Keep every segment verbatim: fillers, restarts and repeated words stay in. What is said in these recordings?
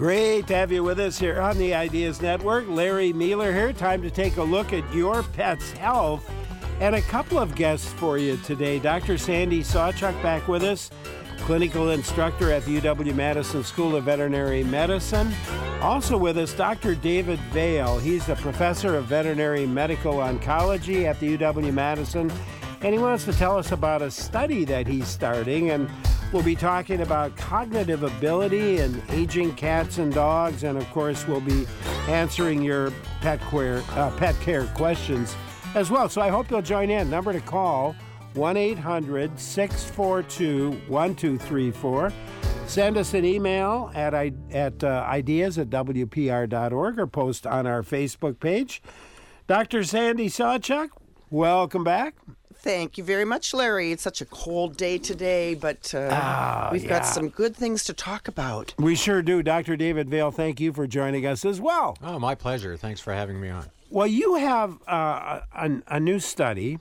Great to have you with us here on the Ideas Network. Larry Mueller here. Time to take a look at your pet's health. And a couple of guests for you today. Doctor Sandy Sawchuk back with us, clinical instructor at the U W-Madison School of Veterinary Medicine. Also with us, Doctor David Vail. He's a professor of veterinary medical oncology at the U W-Madison. And he wants to tell us about a study that he's starting. And we'll be talking about cognitive ability in aging cats and dogs. And, of course, we'll be answering your pet care, uh, pet care questions as well. So I hope you'll join in. Number to call, one eight hundred, six four two, one two three four. Send us an email at, at uh, ideas at w p r dot org or post on our Facebook page. Doctor Sandy Sawchuk, welcome back. Thank you very much, Larry. It's such a cold day today, but uh, oh, we've yeah. got some good things to talk about. We sure do. Doctor David Vail, thank you for joining us as well. Oh, my pleasure. Thanks for having me on. Well, you have uh, a, a new study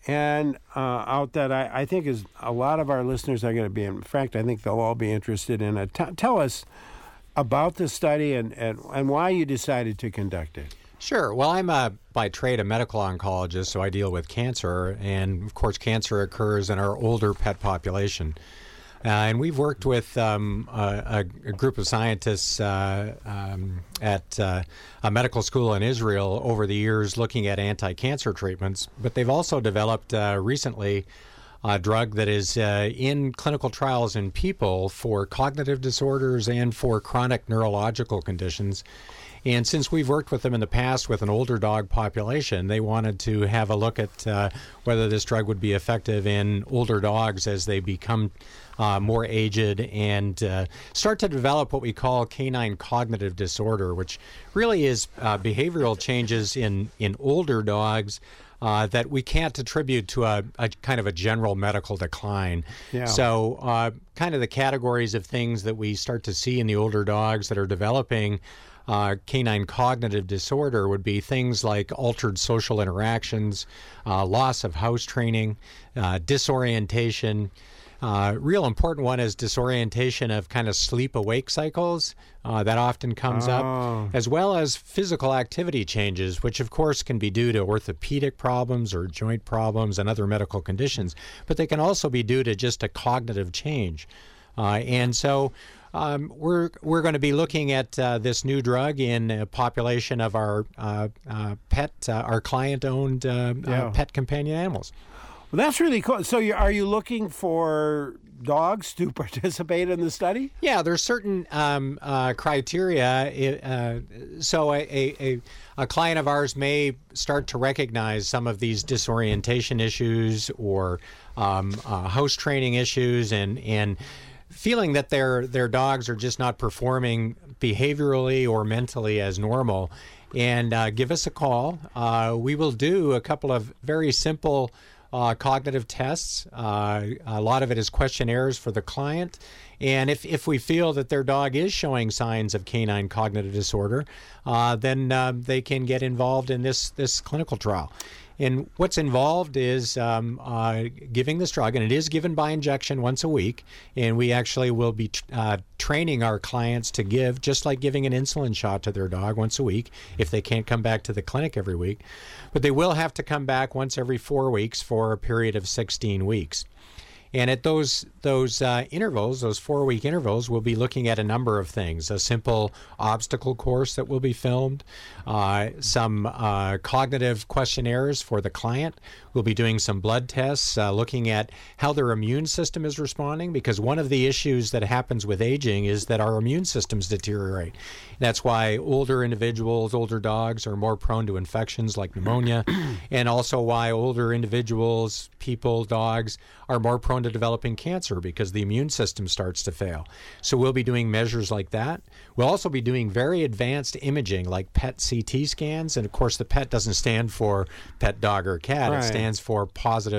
and uh, out that I, I think is a lot of our listeners are going to be, in fact, I think they'll all be interested in it. T- tell us about the study and, and, and why you decided to conduct it. Sure. Well, I'm a, by trade a medical oncologist, so I deal with cancer. And, of course, cancer occurs in our older pet population. Uh, and we've worked with um, a, a group of scientists uh, um, at uh, a medical school in Israel over the years looking at anti-cancer treatments. But they've also developed uh, recently a drug that is uh, in clinical trials in people for cognitive disorders and for chronic neurological conditions. And since we've worked with them in the past with an older dog population, they wanted to have a look at uh, whether this drug would be effective in older dogs as they become uh, more aged and uh, start to develop what we call canine cognitive disorder, which really is uh, behavioral changes in, in older dogs Uh, that we can't attribute to a, a kind of a general medical decline. Yeah. So uh, kind of the categories of things that we start to see in the older dogs that are developing uh, canine cognitive disorder would be things like altered social interactions, uh, loss of house training, uh, disorientation. Uh, real important one is disorientation of kind of sleep-awake cycles. Uh, that often comes oh. up, as well as physical activity changes, which of course can be due to orthopedic problems or joint problems and other medical conditions, but they can also be due to just a cognitive change. Uh, and so um, we're we're going to be looking at uh, this new drug in a population of our uh, uh, pet, uh, our client-owned uh, Yeah. uh, pet companion animals. Well, that's really cool. So you, are you looking for dogs to participate in the study? Yeah, there's certain um, uh, criteria. Uh, so a, a, a client of ours may start to recognize some of these disorientation issues or um, uh, house training issues and and feeling that their their dogs are just not performing behaviorally or mentally as normal. And uh, give us a call. Uh, we will do a couple of very simple Uh, cognitive tests. Uh, a lot of it is questionnaires for the client. And if, if we feel that their dog is showing signs of canine cognitive disorder, uh, then uh, they can get involved in this, this clinical trial. And what's involved is um, uh, giving this drug, and it is given by injection once a week. And we actually will be uh, training our clients to give, just like giving an insulin shot to their dog once a week, if they can't come back to the clinic every week. But they will have to come back once every four weeks for a period of sixteen weeks. And at those those uh, intervals, those four-week intervals, we'll be looking at a number of things. A simple obstacle course that will be filmed, uh, some uh, cognitive questionnaires for the client. We'll be doing some blood tests, uh, looking at how their immune system is responding, because one of the issues that happens with aging is that our immune systems deteriorate. That's why older individuals, older dogs, are more prone to infections like pneumonia, and also why older individuals, people, dogs, are more prone to developing cancer because the immune system starts to fail. So we'll be doing measures like that. We'll also be doing very advanced imaging like P E T C T scans. And of course, the P E T doesn't stand for pet dog or cat. Right. It stands for positive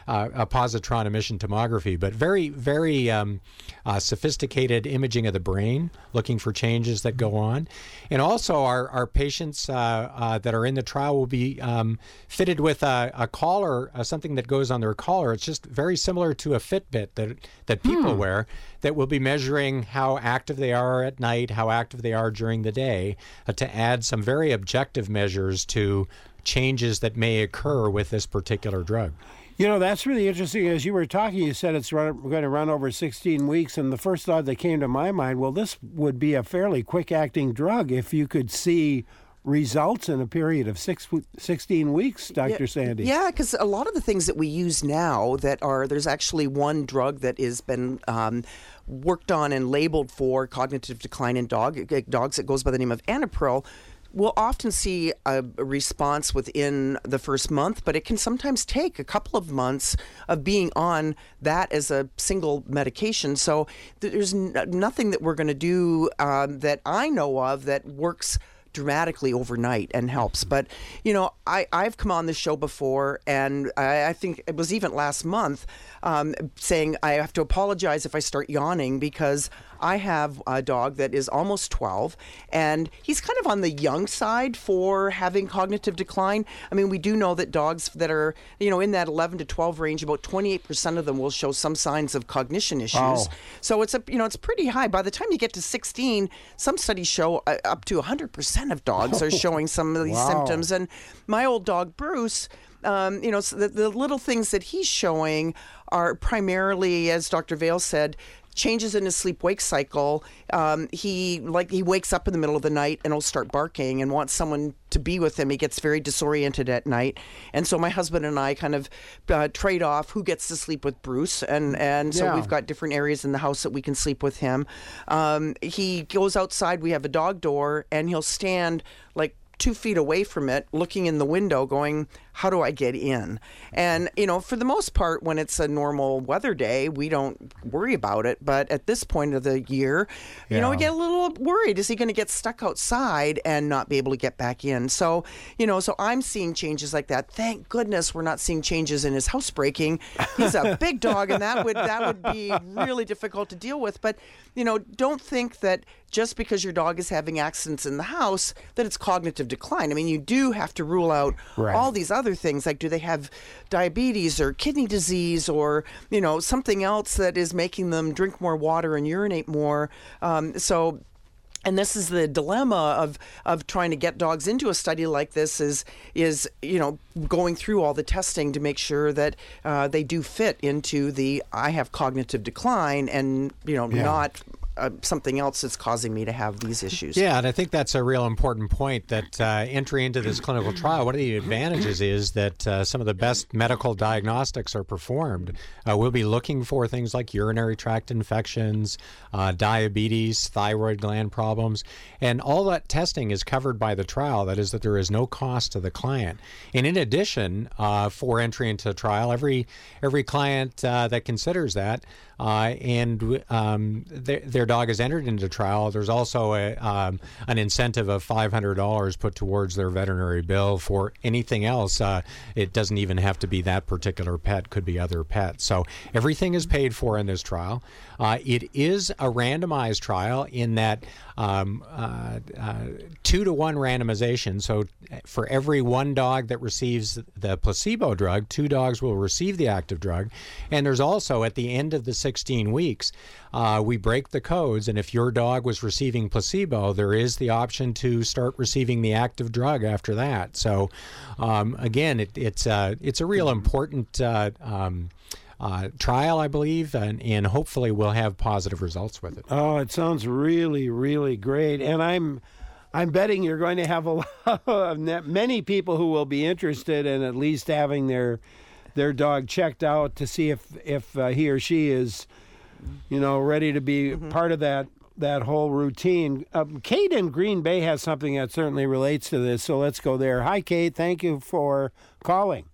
uh, a positron emission tomography, but very, very um, uh, sophisticated imaging of the brain, looking for changes that go on. And also our, our patients uh, uh, that are in the trial will be um, fitted with a, a collar, uh, something that goes on their collar. It's just very similar to a Fitbit that, that people hmm. wear, that will be measuring how active they are at night, how active they are during the day, uh, to add some very objective measures to changes that may occur with this particular drug. You know, that's really interesting. As you were talking, you said it's run, going to run over sixteen weeks, and the first thought that came to my mind, well, this would be a fairly quick-acting drug if you could see results in a period of six, sixteen weeks, Doctor Yeah, Sandy. Yeah, because a lot of the things that we use now that are, there's actually one drug that has been um, worked on and labeled for cognitive decline in dog, dogs. It goes by the name of Anapril. We'll often see a response within the first month, but it can sometimes take a couple of months of being on that as a single medication. So there's n- nothing that we're going to do um, that I know of that works dramatically overnight and helps. But, you know, I, I've come on this show before, and I, I think it was even last month, um, saying I have to apologize if I start yawning because I have a dog that is almost twelve, and he's kind of on the young side for having cognitive decline. I mean, we do know that dogs that are, you know, in that eleven to twelve range, about twenty-eight percent of them will show some signs of cognition issues. Oh. So it's a, you know, it's pretty high. By the time you get to sixteen, some studies show uh, up to one hundred percent of dogs are showing some of these Wow. symptoms. And my old dog, Bruce, Um, you know, so the, the little things that he's showing are primarily, as Doctor Vale said, changes in his sleep-wake cycle. Um, he like he wakes up in the middle of the night and will start barking and wants someone to be with him. He gets very disoriented at night, and so my husband and I kind of uh, trade off who gets to sleep with Bruce, and and so Yeah. we've got different areas in the house that we can sleep with him. Um, he goes outside. We have a dog door, and he'll stand like two feet away from it, looking in the window, going, how do I get in? And, you know, for the most part, when it's a normal weather day, we don't worry about it. But at this point of the year, you know, we Yeah. get a little worried. Is he going to get stuck outside and not be able to get back in? So, you know, so I'm seeing changes like that. Thank goodness we're not seeing changes in his housebreaking. He's a big dog, and that would that would be really difficult to deal with. But, you know, don't think that just because your dog is having accidents in the house that it's cognitive decline. I mean, you do have to rule out Right. all these other things, like do they have diabetes or kidney disease or, you know, something else that is making them drink more water and urinate more. Um, so And this is the dilemma of, of trying to get dogs into a study like this is, is you know, going through all the testing to make sure that uh, they do fit into the I have cognitive decline and, you know, Yeah. not uh, something else that's causing me to have these issues. Yeah, and I think that's a real important point, that uh, entry into this clinical trial, one of the advantages is that uh, some of the best medical diagnostics are performed. Uh, we'll be looking for things like urinary tract infections, uh, diabetes, thyroid gland problems, and all that testing is covered by the trial. That is, that there is no cost to the client. And in addition, uh, for entry into the trial, every every client uh, that considers that uh, and um, their, their dog is entered into trial, there's also a, um, an incentive of five hundred dollars put towards their veterinary bill for anything else. Uh, it doesn't even have to be that particular pet, could be other pets. So everything is paid for in this trial. Uh, it is a randomized trial in that um, uh, uh, two to one randomization. So for every one dog that receives the placebo drug, two dogs will receive the active drug. And there's also, at the end of the sixteen weeks, uh, we break the codes. And if your dog was receiving placebo, there is the option to start receiving the active drug after that. So um, again, it, it's, uh, it's a real important uh, um, Uh, trial, I believe, and, and hopefully we'll have positive results with it. Oh, it sounds really, really great. And I'm I'm betting you're going to have a lot of many people who will be interested in at least having their their dog checked out to see if if uh, he or she is, you know, ready to be mm-hmm. part of that that whole routine. Um, Kate in Green Bay has something that certainly relates to this, so let's go there. Hi, Kate. Thank you for calling.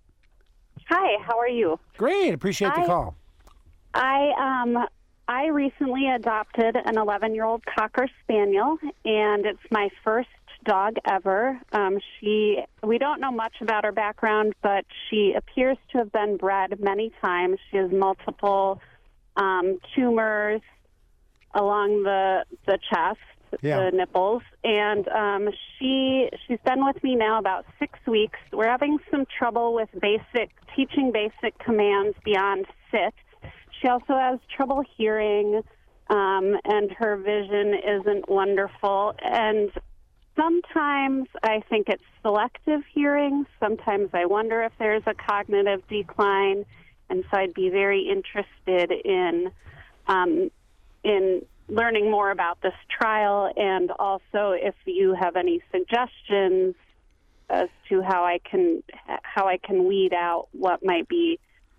Hi, how are you? Great. Appreciate the I, call. I um I recently adopted an eleven-year-old Cocker Spaniel, and it's my first dog ever. Um, she, we don't know much about her background, but she appears to have been bred many times. She has multiple um, tumors along the the chest, Yeah. the nipples, and um, she she's been with me now about six weeks. We're having some trouble with basic teaching basic commands beyond sit. She also has trouble hearing. Um, and her vision isn't wonderful. And sometimes I think it's selective hearing. Sometimes I wonder if there's a cognitive decline. And so I'd be very interested in um, in learning more about this trial, and also if you have any suggestions as to how I can how I can weed out what might be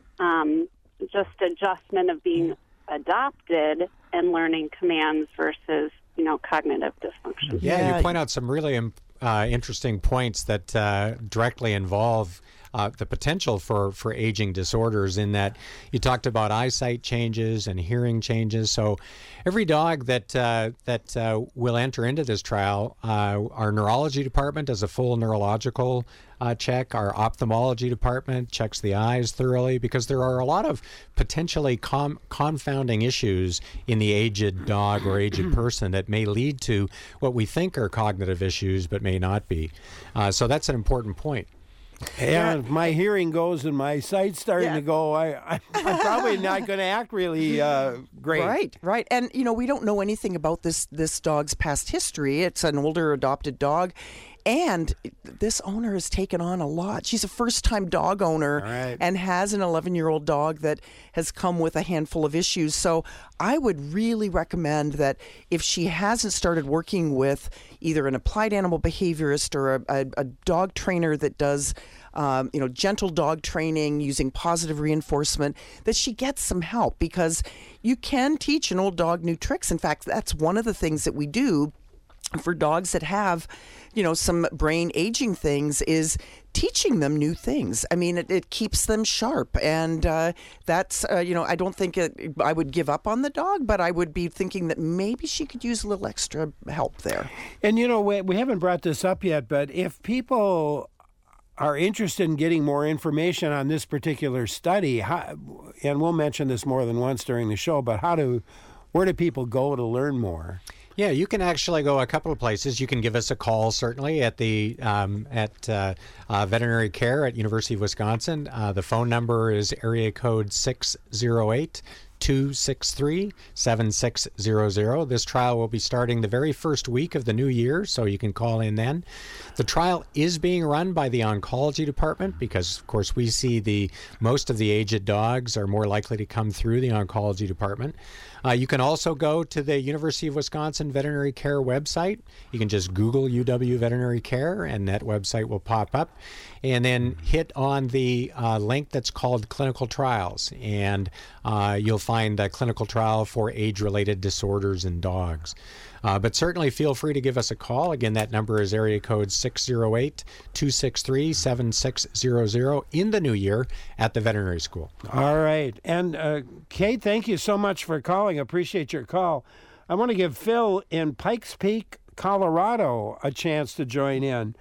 um, just adjustment of being adopted and learning commands versus, you know, cognitive dysfunction. Yeah, Yeah. you point out some really um, uh, interesting points that uh, directly involve uh, the potential for, for aging disorders, in that you talked about eyesight changes and hearing changes. So every dog that uh, that uh, will enter into this trial, uh, our neurology department does a full neurological uh, check. Our ophthalmology department checks the eyes thoroughly, because there are a lot of potentially com- confounding issues in the aged dog or aged person that may lead to what we think are cognitive issues but may not be. Uh, so that's an important point. And if my hearing goes and my sight's starting Yeah. to go, I, I'm probably not going to act really uh, great. Right, right. And, you know, we don't know anything about this, this dog's past history. It's an older adopted dog. And this owner has taken on a lot. She's a first-time dog owner right. and has an eleven-year-old dog that has come with a handful of issues. So I would really recommend that if she hasn't started working with either an applied animal behaviorist or a, a, a dog trainer that does Um, you know, gentle dog training using positive reinforcement, that she gets some help, because you can teach an old dog new tricks. In fact, that's one of the things that we do for dogs that have, you know, some brain aging things, is teaching them new things. I mean, it, it keeps them sharp. And uh, that's, uh, you know, I don't think it, I would give up on the dog, but I would be thinking that maybe she could use a little extra help there. And, you know, we, we haven't brought this up yet, but if people are interested in getting more information on this particular study, how, and we'll mention this more than once during the show, but how do, where do people go to learn more? Yeah, you can actually go a couple of places. You can give us a call, certainly, at the um, at uh, uh, veterinary care at University of Wisconsin. Uh, the phone number is area code six oh eight, two six three, seven six zero zero. This trial will be starting the very first week of the new year, so you can call in then. The trial is being run by the oncology department because, of course, we see the most of the aged dogs are more likely to come through the oncology department. Uh, you can also go to the University of Wisconsin Veterinary Care website. You can just Google U W Veterinary Care, and that website will pop up. And then hit on the uh, link that's called Clinical Trials, and uh, you'll find a clinical trial for age-related disorders in dogs. Uh, but certainly feel free to give us a call. Again, that number is area code six oh eight, two six three, seven six zero zero in the new year at the veterinary school. All right. And uh, Kate, thank you so much for calling. Appreciate your call. I want to give Phil in Pikes Peak, Colorado, a chance to join in.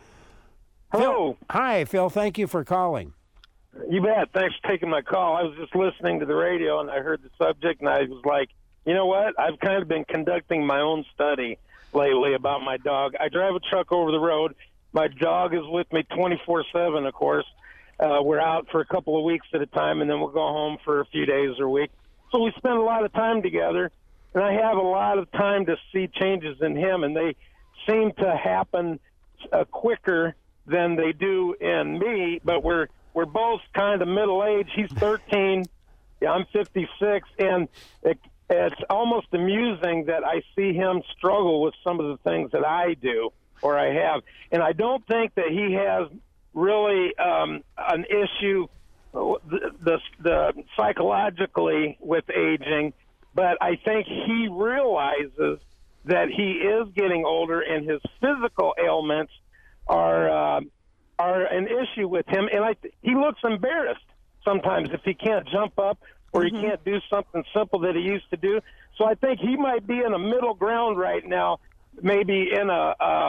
Hello. Phil, hi, Phil. Thank you for calling. You bet. Thanks for taking my call. I was just listening to the radio, and I heard the subject, and I was like, you know what? I've kind of been conducting my own study lately about my dog. I drive a truck over the road. My dog is with me twenty-four seven, of course. Uh, we're out for a couple of weeks at a time, and then we'll go home for a few days or a week. So we spend a lot of time together, and I have a lot of time to see changes in him, and they seem to happen uh, quicker than they do in me, but we're we're both kind of middle-aged. He's thirteen. Yeah, I'm fifty-six, and it, it's almost amusing that I see him struggle with some of the things that I do or I have. And I don't think that he has really um, an issue the, the, the psychologically with aging, but I think he realizes that he is getting older and his physical ailments are uh, are an issue with him. And I th- he looks embarrassed sometimes if he can't jump up or he mm-hmm. can't do something simple that he used to do. So I think he might be in a middle ground right now, maybe in a, a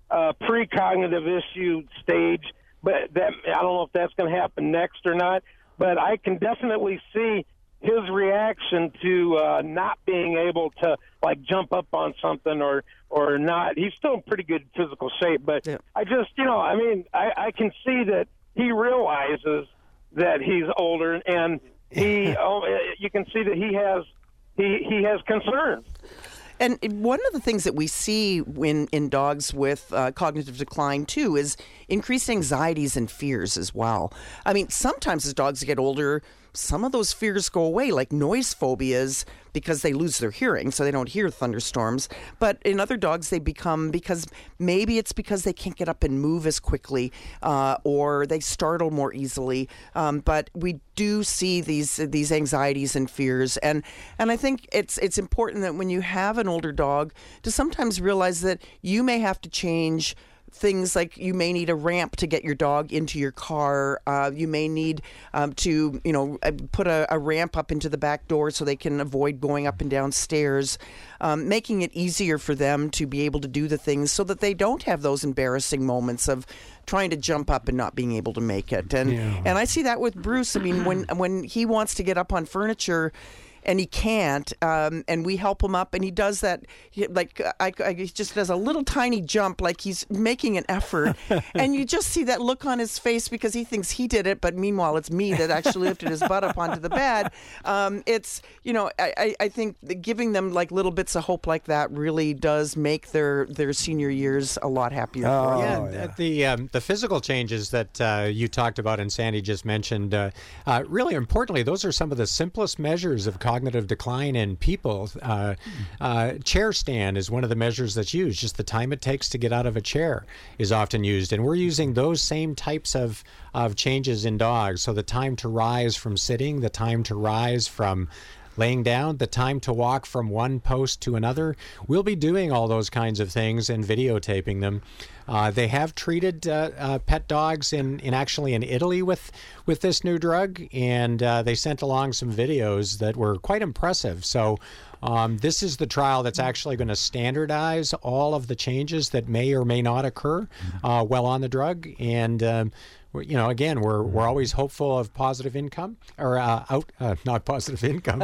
uh, precognitive issue stage, but that I don't know if that's going to happen next or not. But I can definitely see his reaction to uh, not being able to like jump up on something or or not. He's still in pretty good physical shape, but yeah. I just you know I mean I, I can see that he realizes that he's older, and he oh, you can see that he has he he has concerns. And one of the things that we see in, in dogs with uh, cognitive decline, too, is increased anxieties and fears as well. I mean, sometimes as dogs get older, some of those fears go away, like noise phobias, because they lose their hearing, so they don't hear thunderstorms. But in other dogs, they become, because maybe it's because they can't get up and move as quickly, uh, or they startle more easily. Um, but we do see these these anxieties and fears, and and I think it's it's important that when you have an older dog, to sometimes realize that you may have to change things, like you may need a ramp to get your dog into your car. Uh, you may need um, to, you know, put a, a ramp up into the back door so they can avoid going up and down stairs, um, making it easier for them to be able to do the things so that they don't have those embarrassing moments of trying to jump up and not being able to make it. And yeah. and I see that with Bruce. I mean, when when he wants to get up on furniture and he can't, um, and we help him up, and he does that, he, like, I, I, he just does a little tiny jump, like he's making an effort, and you just see that look on his face because he thinks he did it, but meanwhile it's me that actually lifted his butt up onto the bed. Um, it's, you know, I, I think giving them, like, little bits of hope like that really does make their, their senior years a lot happier. Oh, for yeah, yeah. The, um, the physical changes that uh, you talked about and Sandy just mentioned, uh, uh, really importantly, those are some of the simplest measures of cognitive cognitive decline in people. Uh, uh, chair stand is one of the measures that's used. Just the time it takes to get out of a chair is often used. And we're using those same types of, of changes in dogs. So the time to rise from sitting, the time to rise from laying down, the time to walk from one post to another. We'll be doing all those kinds of things and videotaping them. Uh, they have treated uh, uh, pet dogs in, in actually in Italy with with this new drug, and uh, they sent along some videos that were quite impressive. So um, this is the trial that's actually going to standardize all of the changes that may or may not occur uh, while on the drug. And um, you know, again, we're we're always hopeful of positive income or uh, out, uh, not positive income.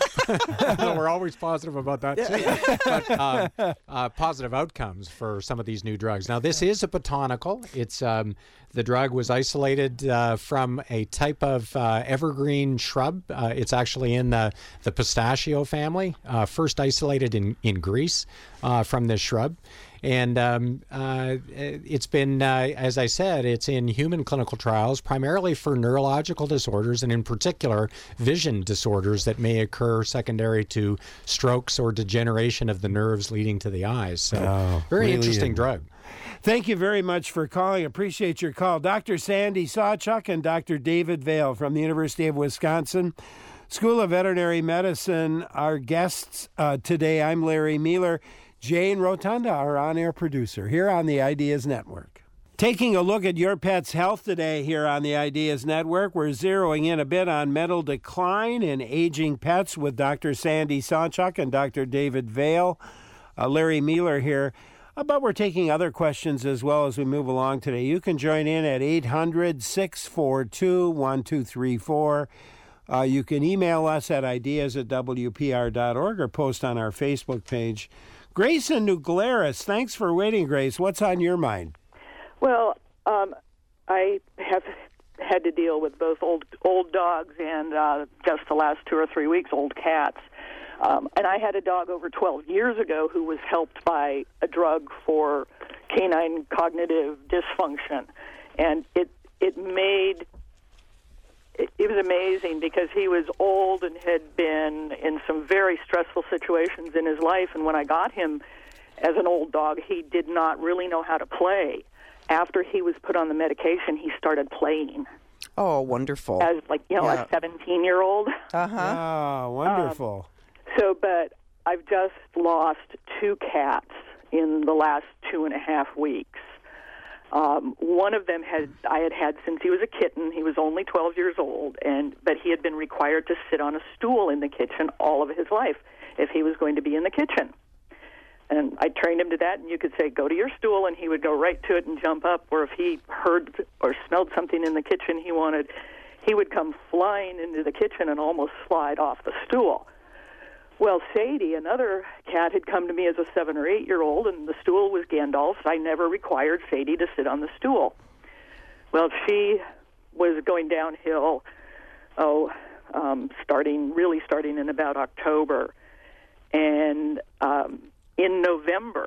No, we're always positive about that too. But uh, uh, positive outcomes for some of these new drugs. Now, this is a botanical. It's um, the drug was isolated uh, from a type of uh, evergreen shrub. Uh, it's actually in the the pistachio family. Uh, first isolated in in Greece uh, from this shrub. And um, uh, it's been, uh, as I said, it's in human clinical trials, primarily for neurological disorders, and in particular, vision disorders that may occur secondary to strokes or degeneration of the nerves leading to the eyes. So, oh, very really interesting drug. Thank you very much for calling. Appreciate your call. Doctor Sandy Sawchuk and Doctor David Vail from the University of Wisconsin School of Veterinary Medicine, our guests uh, today. I'm Larry Mueller. Jane Rotunda, our on-air producer, here on the Ideas Network. Taking a look at your pet's health today here on the Ideas Network, we're zeroing in a bit on mental decline in aging pets with Doctor Sandy Sawchuk and Doctor David Vail. Uh, Larry Mueller here. Uh, but we're taking other questions as well as we move along today. You can join in at eight hundred, six four two, one two three four. Uh, you can email us at ideas at w p r dot org or post on our Facebook page. Grace in New Glarus, thanks for waiting, Grace. What's on your mind? Well, um, I have had to deal with both old old dogs and uh, just the last two or three weeks, old cats. Um, and I had a dog over twelve years ago who was helped by a drug for canine cognitive dysfunction. And it it made... It, it was amazing because he was old and had been in some very stressful situations in his life. And when I got him as an old dog, he did not really know how to play. After he was put on the medication, he started playing. Oh, wonderful. As like, you know, yeah. a seventeen-year-old. Uh-huh. Oh, wonderful. Um, so, but I've just lost two cats in the last two and a half weeks. Um, one of them had I had had since he was a kitten. He was only twelve years old, and but he had been required to sit on a stool in the kitchen all of his life if he was going to be in the kitchen. And I trained him to that, and you could say, go to your stool, and he would go right to it and jump up. Or if he heard or smelled something in the kitchen he wanted, he would come flying into the kitchen and almost slide off the stool. Well, Sadie, another cat, had come to me as a seven- or eight-year-old, and the stool was Gandalf's. I never required Sadie to sit on the stool. Well, she was going downhill, oh, um, starting, really starting in about October. And um, in November,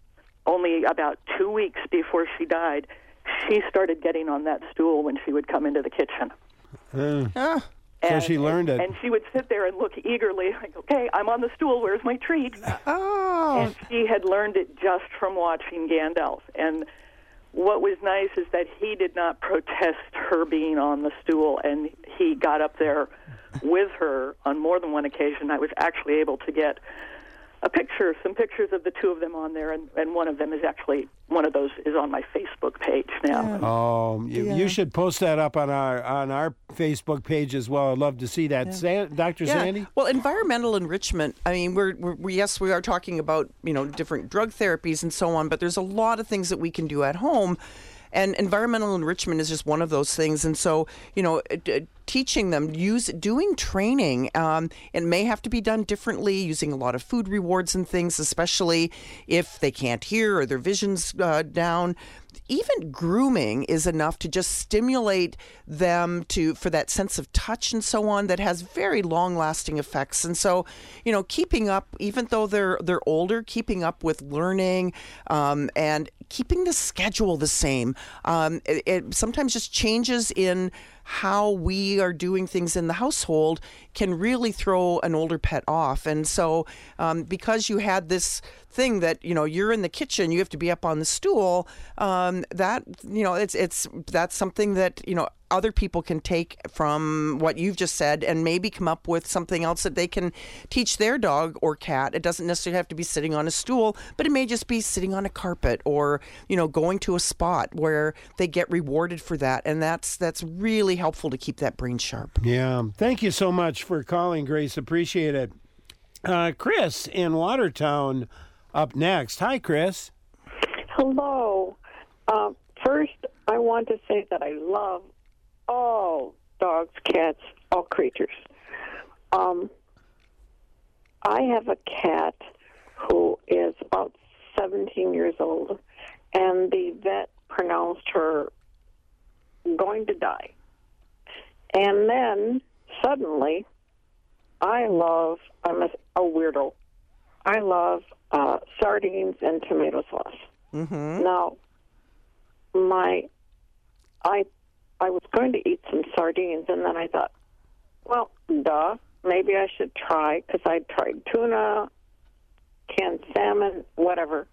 only about two weeks before she died, she started getting on that stool when she would come into the kitchen. Uh, Ah. so And- she learned it. And she would sit there and look eagerly, like, okay, I'm on the stool, where's my treat? Oh. And she had learned it just from watching Gandalf. And what was nice is that he did not protest her being on the stool, and he got up there with her on more than one occasion. I was actually able to get a picture, some pictures of the two of them on there, and, and one of them is actually, one of those is on my Facebook page now. Oh, you, Yeah. you should post that up on our on our Facebook page as well. I'd love to see that. San, Doctor Yeah. Sandy? Well, environmental enrichment. I mean, we're, we're we, yes, we are talking about, you know, different drug therapies and so on, but there's a lot of things that we can do at home. And environmental enrichment is just one of those things. And so, you know, uh, uh, teaching them, use doing training, um, it may have to be done differently, using a lot of food rewards and things, especially if they can't hear or their vision's uh, down. Even grooming is enough to just stimulate them to for that sense of touch and so on that has very long-lasting effects. And so, you know, keeping up, even though they're they're older, keeping up with learning um, and keeping the schedule the same. Um, it, it sometimes just changes in how we are doing things in the household can really throw an older pet off. And so um, because you had this thing that, you know, you're in the kitchen, you have to be up on the stool, um, that, you know, it's, it's, that's something that, you know, other people can take from what you've just said and maybe come up with something else that they can teach their dog or cat. It doesn't necessarily have to be sitting on a stool, but it may just be sitting on a carpet or, you know, going to a spot where they get rewarded for that. And that's, that's really helpful to keep that brain sharp. Yeah. Thank you so much for calling, Grace. Appreciate it. Uh, Chris in Watertown up next. Hi, Chris. Hello. Uh, first, I want to say that I love all dogs, cats, all creatures. Um, I have a cat who is about seventeen years old, and the vet pronounced her going to die. And then, suddenly, I love, I'm a, a weirdo, I love uh, sardines and tomato sauce. Mm-hmm. Now, my, I, I was going to eat some sardines, and then I thought, well, duh, maybe I should try, because I tried tuna, canned salmon, whatever.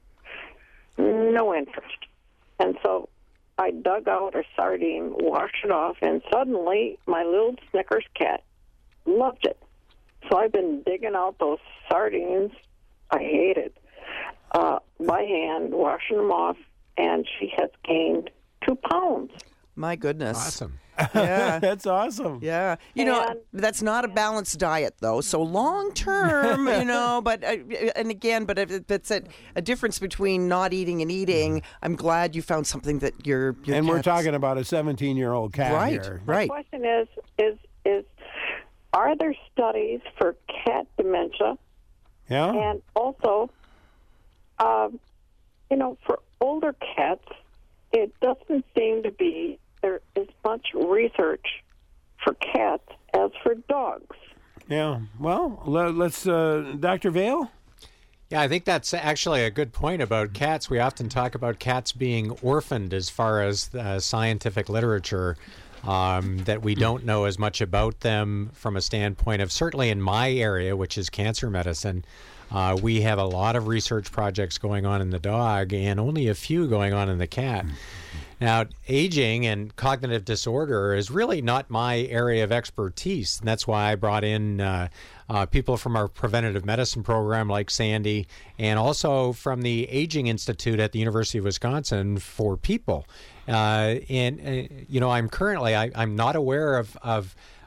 No interest. And so I dug out a sardine, washed it off, and suddenly my little Snickers cat loved it. So I've been digging out those sardines, I hate it, uh, by hand, washing them off, and she has gained two pounds. My goodness. Awesome. Yeah. That's awesome. Yeah. You know, And- that's not a balanced diet, though. So long term, you know, but, uh, and again, but if it's a, a difference between not eating and eating. I'm glad you found something that your, your And we're cat's- talking about a seventeen-year-old cat Right, here. right. My question is, is, is, are there studies for cat dementia? Yeah? And also, um, you know, for older cats, it doesn't seem to be there is much research for cats as for dogs. Yeah. Well, le- let's, uh, Doctor Vale? Yeah, I think that's actually a good point about cats. We often talk about cats being orphaned as far as uh, scientific literature, um, that we don't know as much about them from a standpoint of, certainly in my area, which is cancer medicine, uh, we have a lot of research projects going on in the dog and only a few going on in the cat. Now, aging and cognitive disorder is really not my area of expertise, and that's why I brought in uh, uh, people from our preventative medicine program like Sandy, and also from the Aging Institute at the University of Wisconsin for people. Uh, and, uh, you know, I'm currently, I, I'm not aware of, of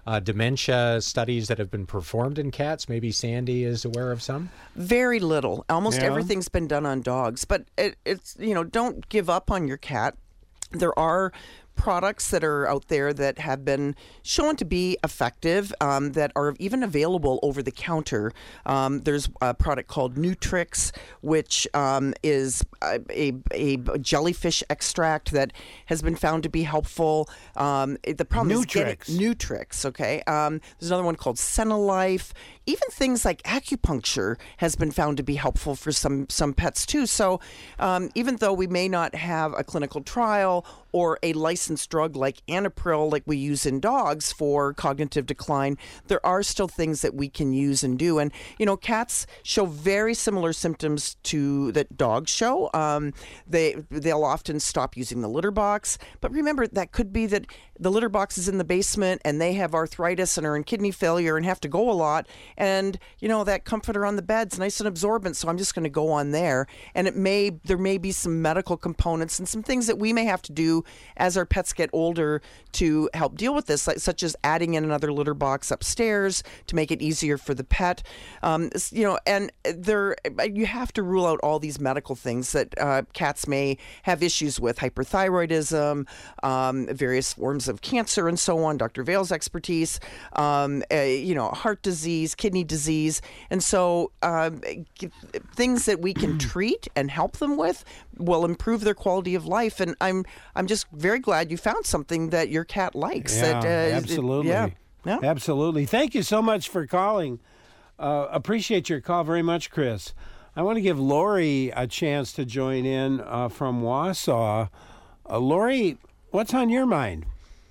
uh, dementia studies that have been performed in cats? Maybe Sandy is aware of some? Very little. Almost Yeah. everything's been done on dogs. But it, it's, you know, don't give up on your cat. There are products that are out there that have been shown to be effective, um, that are even available over the counter. Um, there's a product called Nutrix, which um, is a, a, a jellyfish extract that has been found to be helpful. Um, the problem is getting Nutrix. Nutrix, okay? Um, there's another one called Senalife. Even things like acupuncture has been found to be helpful for some, some pets too. So um, even though we may not have a clinical trial or a licensed drug like Anapril, like we use in dogs for cognitive decline, there are still things that we can use and do. And, you know, cats show very similar symptoms to that dogs show. Um, they, they'll often stop using the litter box. But remember, that could be that the litter box is in the basement and they have arthritis and are in kidney failure and have to go a lot. And, you know, that comforter on the bed's nice and absorbent, so I'm just going to go on there. And it may, there may be some medical components and some things that we may have to do as our pets get older to help deal with this, like, such as adding in another litter box upstairs to make it easier for the pet. Um, you know, and there, you have to rule out all these medical things that uh, cats may have issues with, hyperthyroidism, um, various forms of cancer and so on, Doctor Vale's expertise, um, uh, you know, heart disease, kidney disease. And so um, things that we can treat and help them with will improve their quality of life. And I'm I'm just very glad you found something that your cat likes. Yeah, that, uh, absolutely. It, yeah, yeah. Absolutely. Thank you so much for calling. Uh, appreciate your call very much, Chris. I want to give Lori a chance to join in uh, from Wausau. Uh, Lori, what's on your mind?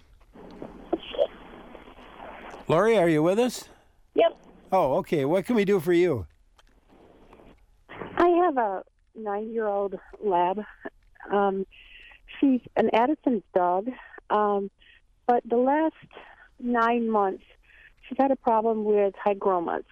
Lori, are you with us? Yep. Oh, okay. What can we do for you? I have a nine-year-old lab. Um, she's an Addison's dog, um, but the last nine months, she's had a problem with hygromas.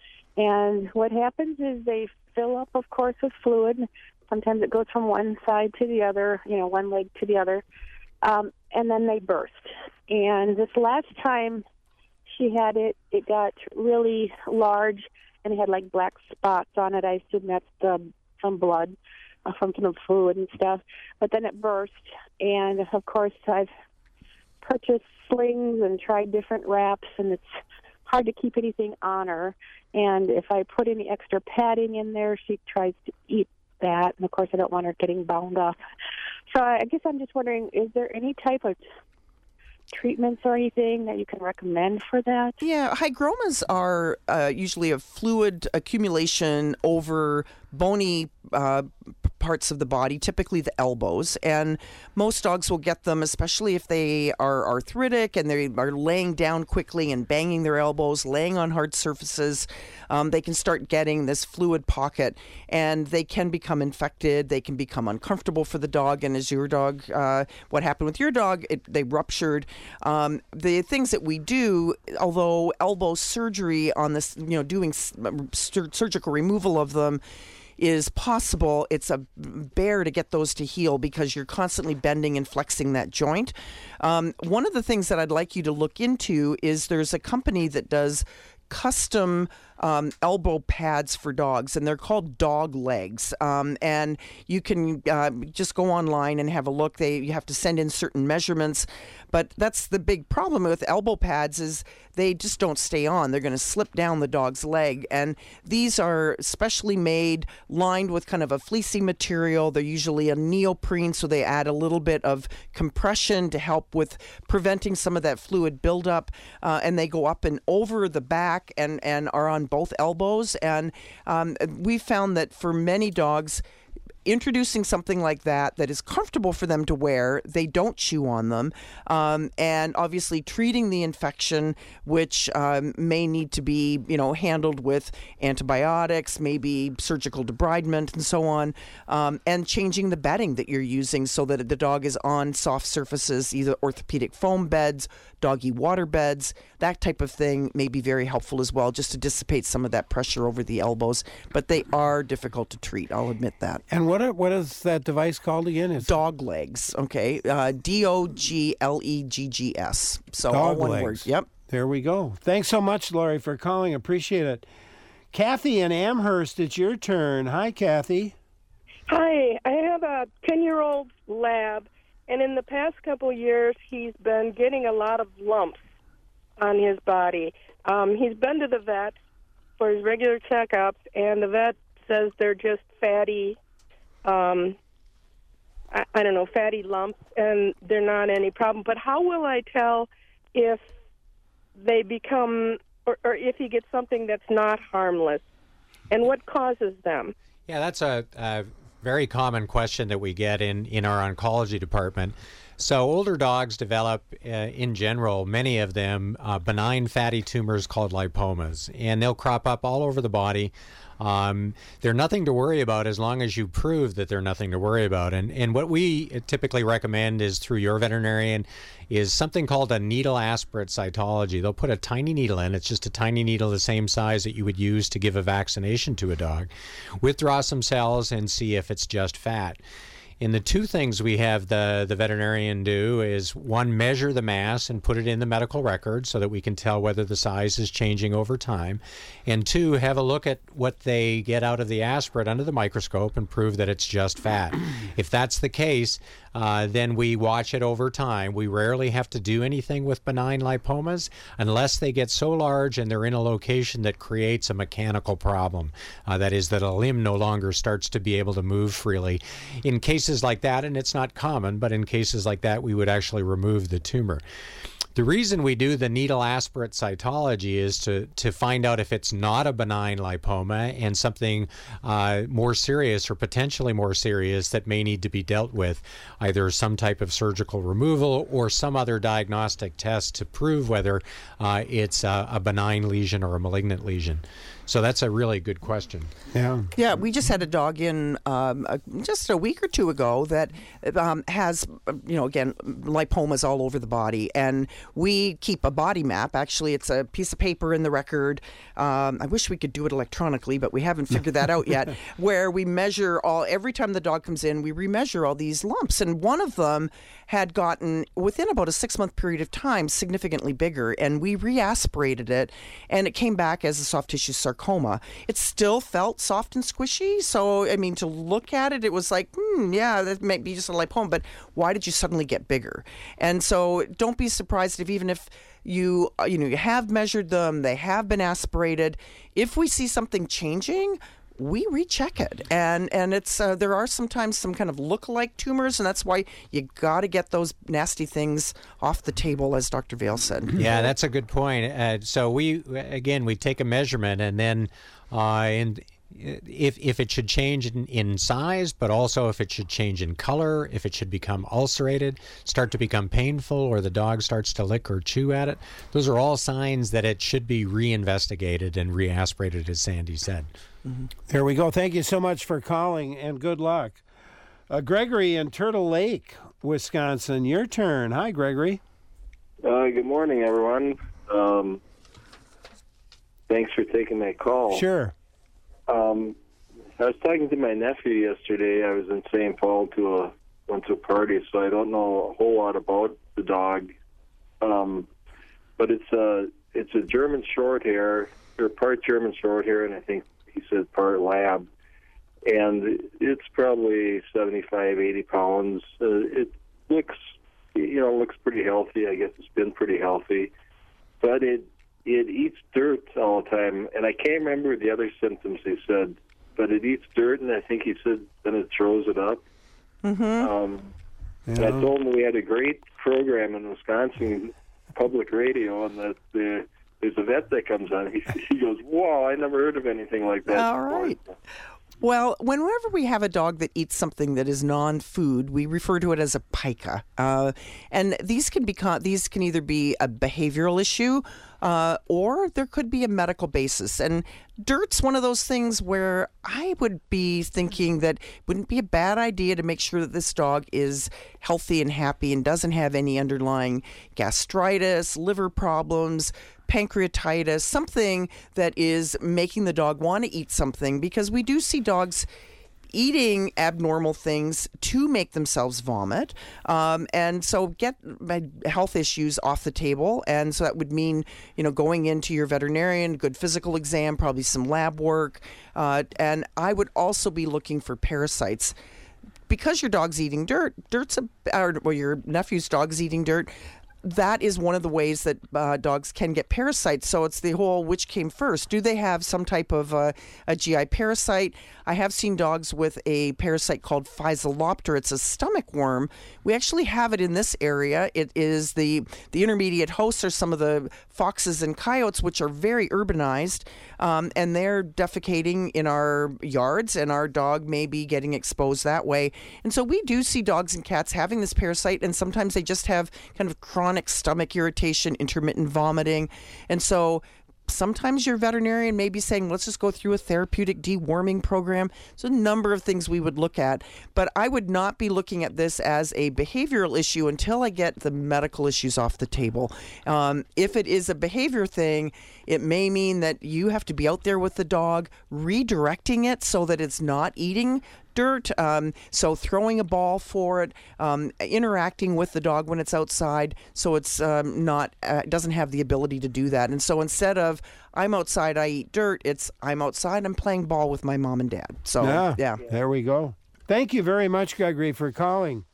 And what happens is they fill up, of course, with fluid. Sometimes it goes from one side to the other, you know, one leg to the other, um, and then they burst. And this last time she had it, it got really large, and it had like black spots on it. I assume that's the, from blood, uh, from some fluid and stuff. But then it burst, and of course I've purchased slings and tried different wraps, and it's hard to keep anything on her. And if I put any extra padding in there, she tries to eat that. And of course I don't want her getting bound up. So I guess I'm just wondering, is there any type of treatments or anything that you can recommend for that? Yeah, hygromas are uh, usually a fluid accumulation over bony uh, parts of the body, typically the elbows. And most dogs will get them, especially if they are arthritic and they are laying down quickly and banging their elbows, laying on hard surfaces. Um, they can start getting this fluid pocket, and they can become infected. They can become uncomfortable for the dog. And as your dog, uh, what happened with your dog, it, they ruptured. Um, the things that we do, although elbow surgery on this, you know, doing sur- surgical removal of them is possible, it's a bear to get those to heal because you're constantly bending and flexing that joint. Um, one of the things that I'd like you to look into is there's a company that does custom um, elbow pads for dogs, and they're called Dog Legs. Um, and you can uh, just go online and have a look. They you have to send in certain measurements, but that's the big problem with elbow pads is they just don't stay on. They're going to slip down the dog's leg, and these are specially made, lined with kind of a fleecy material. They're usually a neoprene, so they add a little bit of compression to help with preventing some of that fluid buildup, uh, and they go up and over the back and, and are on both elbows. And um, we found that for many dogs, introducing something like that that is comfortable for them to wear, they don't chew on them, um, and obviously treating the infection, which um, may need to be, you know, handled with antibiotics, maybe surgical debridement, and so on, um, and changing the bedding that you're using so that the dog is on soft surfaces, either orthopedic foam beds, doggy water beds, that type of thing may be very helpful as well, just to dissipate some of that pressure over the elbows. But they are difficult to treat, I'll admit that. And what are, what is that device called again? It's Dog Legs, okay? Uh, D O G L E G G S. So Dog all one legs. word. Yep. There we go. Thanks so much, Lori, for calling. Appreciate it. Kathy in Amherst, it's your turn. Hi, Kathy. Hi. I have a ten-year-old lab, and in the past couple of years, he's been getting a lot of lumps on his body. Um, he's been to the vet for his regular checkups, and the vet says they're just fatty, um, I, I don't know, fatty lumps, and they're not any problem. But how will I tell if they become, or, or if he gets something that's not harmless, and what causes them? Yeah, that's a, a very common question that we get in, in our oncology department. So older dogs develop, uh, in general, many of them, uh, benign fatty tumors called lipomas, and they'll crop up all over the body. Um, they're nothing to worry about as long as you prove that they're nothing to worry about. And and what we typically recommend is through your veterinarian is something called a needle aspirate cytology. They'll put a tiny needle in. It's just a tiny needle the same size that you would use to give a vaccination to a dog. Withdraw some cells and see if it's just fat. And the two things we have the, the veterinarian do is, one, measure the mass and put it in the medical record so that we can tell whether the size is changing over time. And two, have a look at what they get out of the aspirate under the microscope and prove that it's just fat. If that's the case, uh, then we watch it over time. We rarely have to do anything with benign lipomas unless they get so large and they're in a location that creates a mechanical problem. Uh, that is, that a limb no longer starts to be able to move freely. In cases like that, and it's not common, but in cases like that, we would actually remove the tumor. The reason we do the needle aspirate cytology is to, to find out if it's not a benign lipoma and something uh, more serious or potentially more serious that may need to be dealt with, either some type of surgical removal or some other diagnostic test to prove whether uh, it's a, a benign lesion or a malignant lesion. So that's a really good question. Yeah. Yeah, we just had a dog in um, uh, just a week or two ago that um, has, you know, again, lipomas all over the body. And we keep a body map. Actually, it's a piece of paper in the record. Um, I wish we could do it electronically, but we haven't figured that out yet, where we measure all, every time the dog comes in, we remeasure all these lumps. And one of them had gotten, within about a six-month period of time, significantly bigger. And we re-aspirated it, and it came back as a soft tissue sarcoma. It still felt soft and squishy. So, I mean, to look at it, it was like, hmm, yeah, that might be just a lipoma, but why did you suddenly get bigger? And so don't be surprised if even if you, you know, you have measured them, they have been aspirated, if we see something changing, we recheck it, and and it's uh, there are sometimes some kind of look-alike tumors, and that's why you got to get those nasty things off the table, as Doctor Vale said. Yeah, that's a good point. Uh, so we again we take a measurement, and then uh, in, if if it should change in, in size, but also if it should change in color, if it should become ulcerated, start to become painful, or the dog starts to lick or chew at it, those are all signs that it should be reinvestigated and reaspirated, as Sandy said. Mm-hmm. There we go. Thank you so much for calling, and good luck. Uh, Gregory in Turtle Lake, Wisconsin, your turn. Hi, Gregory. Uh, good morning, everyone. Um, thanks for taking my call. Sure. Um, I was talking to my nephew yesterday. I was in Saint Paul to a went to a party, so I don't know a whole lot about the dog. Um, but it's a it's a German Shorthair, or part German Shorthair, and I think he said part lab, and it's probably seventy-five, eighty pounds. Uh, it looks, you know, looks pretty healthy. I guess it's been pretty healthy, but it it eats dirt all the time, and I can't remember the other symptoms he said, but it eats dirt, and I think he said then it throws it up. Mm-hmm. Um, yeah. And I told him we had a great program in Wisconsin Public Radio, and that the there's a vet that comes on. He, he goes, wow, I never heard of anything like that. All before. right. Well, whenever we have a dog that eats something that is non-food, we refer to it as a pica. Uh, and these can become these can either be a behavioral issue uh, or there could be a medical basis. And dirt's one of those things where I would be thinking that it wouldn't be a bad idea to make sure that this dog is healthy and happy and doesn't have any underlying gastritis, liver problems, pancreatitis, something that is making the dog want to eat something, because we do see dogs eating abnormal things to make themselves vomit. Um, and so get health issues off the table. And so that would mean, you know, going into your veterinarian, good physical exam, probably some lab work. Uh, and I would also be looking for parasites. Because your dog's eating dirt, dirt's a, or, or your nephew's dog's eating dirt, that is one of the ways that uh, dogs can get parasites. So it's the whole which came first. Do they have some type of uh, a G I parasite? I have seen dogs with a parasite called Physolopter. It's a stomach worm. We actually have it in this area. It is the, the intermediate hosts are some of the foxes and coyotes, which are very urbanized, um, and they're defecating in our yards, and our dog may be getting exposed that way. And so we do see dogs and cats having this parasite, and sometimes they just have kind of chronic stomach irritation, intermittent vomiting. And so sometimes your veterinarian may be saying, let's just go through a therapeutic deworming program. So a number of things we would look at. But I would not be looking at this as a behavioral issue until I get the medical issues off the table. Um, if it is a behavior thing, it may mean that you have to be out there with the dog, redirecting it so that it's not eating dirt, um, so throwing a ball for it, um, interacting with the dog when it's outside, so it's um, not uh, doesn't have the ability to do that. And so instead of I'm outside, I eat dirt, it's I'm outside, I'm playing ball with my mom and dad. So yeah, yeah. There we go. Thank you very much, Gregory, for calling,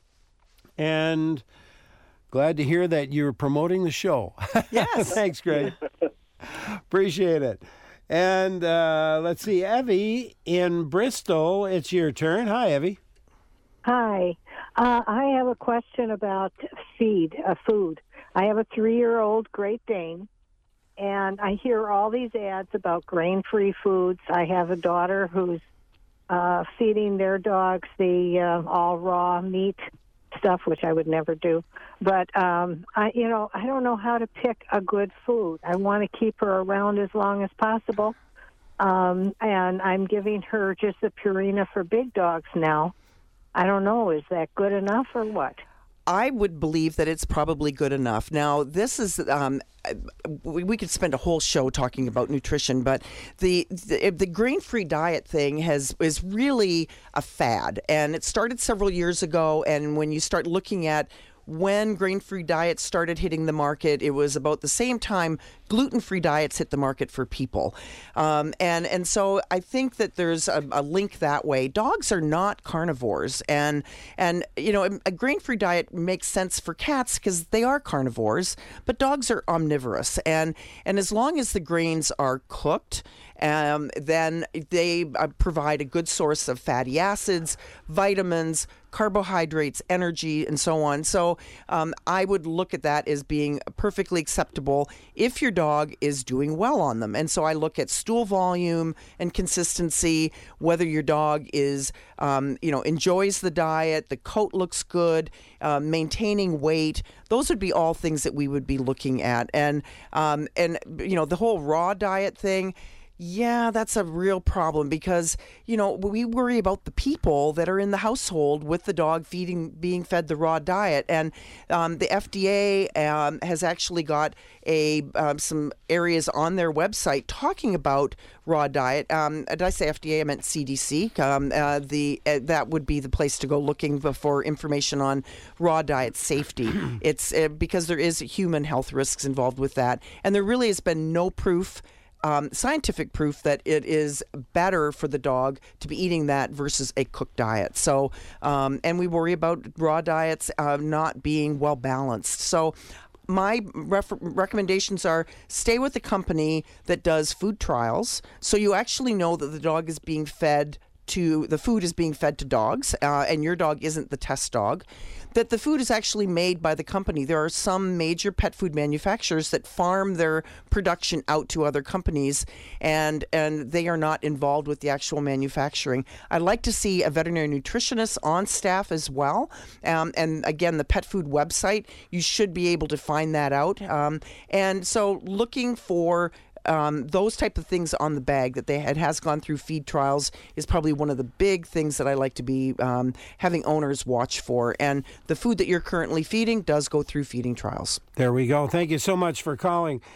and glad to hear that you're promoting the show. Yes. Thanks, Greg. Appreciate it. And uh, let's see, Evie in Bristol, it's your turn. Hi, Evie. Hi. Uh, I have a question about feed, uh, food. I have a three-year-old Great Dane, and I hear all these ads about grain-free foods. I have a daughter who's uh, feeding their dogs the uh, all-raw meat stuff, which I would never do. But, um, I, you know, I don't know how to pick a good food. I want to keep her around as long as possible. Um, and I'm giving her just the Purina for big dogs now. I don't know. Is that good enough or what? I would believe that it's probably good enough. Now, this is, um, we, we could spend a whole show talking about nutrition, but the the, the grain-free diet thing has is really a fad. And it started several years ago, and when you start looking at when grain-free diets started hitting the market, it was about the same time gluten-free diets hit the market for people. Um, and, and so I think that there's a, a link that way. Dogs are not carnivores. And, and you know, a grain-free diet makes sense for cats because they are carnivores, but dogs are omnivorous. And, and as long as the grains are cooked, Um, then they uh, provide a good source of fatty acids, vitamins, carbohydrates, energy, and so on. So um, I would look at that as being perfectly acceptable if your dog is doing well on them. And so I look at stool volume and consistency, whether your dog is, um, you know, enjoys the diet, the coat looks good, uh, maintaining weight. Those would be all things that we would be looking at. And, um, and you know, the whole raw diet thing, yeah, that's a real problem because, you know, we worry about the people that are in the household with the dog feeding, being fed the raw diet. And um, the F D A um, has actually got a um, some areas on their website talking about raw diet. Um, did I say F D A? I meant C D C. Um, uh, the uh, that would be the place to go looking for information on raw diet safety. It's uh, because there is human health risks involved with that. And there really has been no proof Um, scientific proof that it is better for the dog to be eating that versus a cooked diet. So, um, and we worry about raw diets uh, not being well balanced. So my ref- recommendations are stay with the company that does food trials so you actually know that the dog is being fed to, the food is being fed to dogs uh, and your dog isn't the test dog. That the food is actually made by the company. There are some major pet food manufacturers that farm their production out to other companies, and and they are not involved with the actual manufacturing. I'd like to see a veterinary nutritionist on staff as well. Um, and again, the pet food website, you should be able to find that out. Um, and so looking for Um, those type of things on the bag that they had has gone through feed trials is probably one of the big things that I like to be um, having owners watch for. And the food that you're currently feeding does go through feeding trials. There we go. Thank you so much for calling.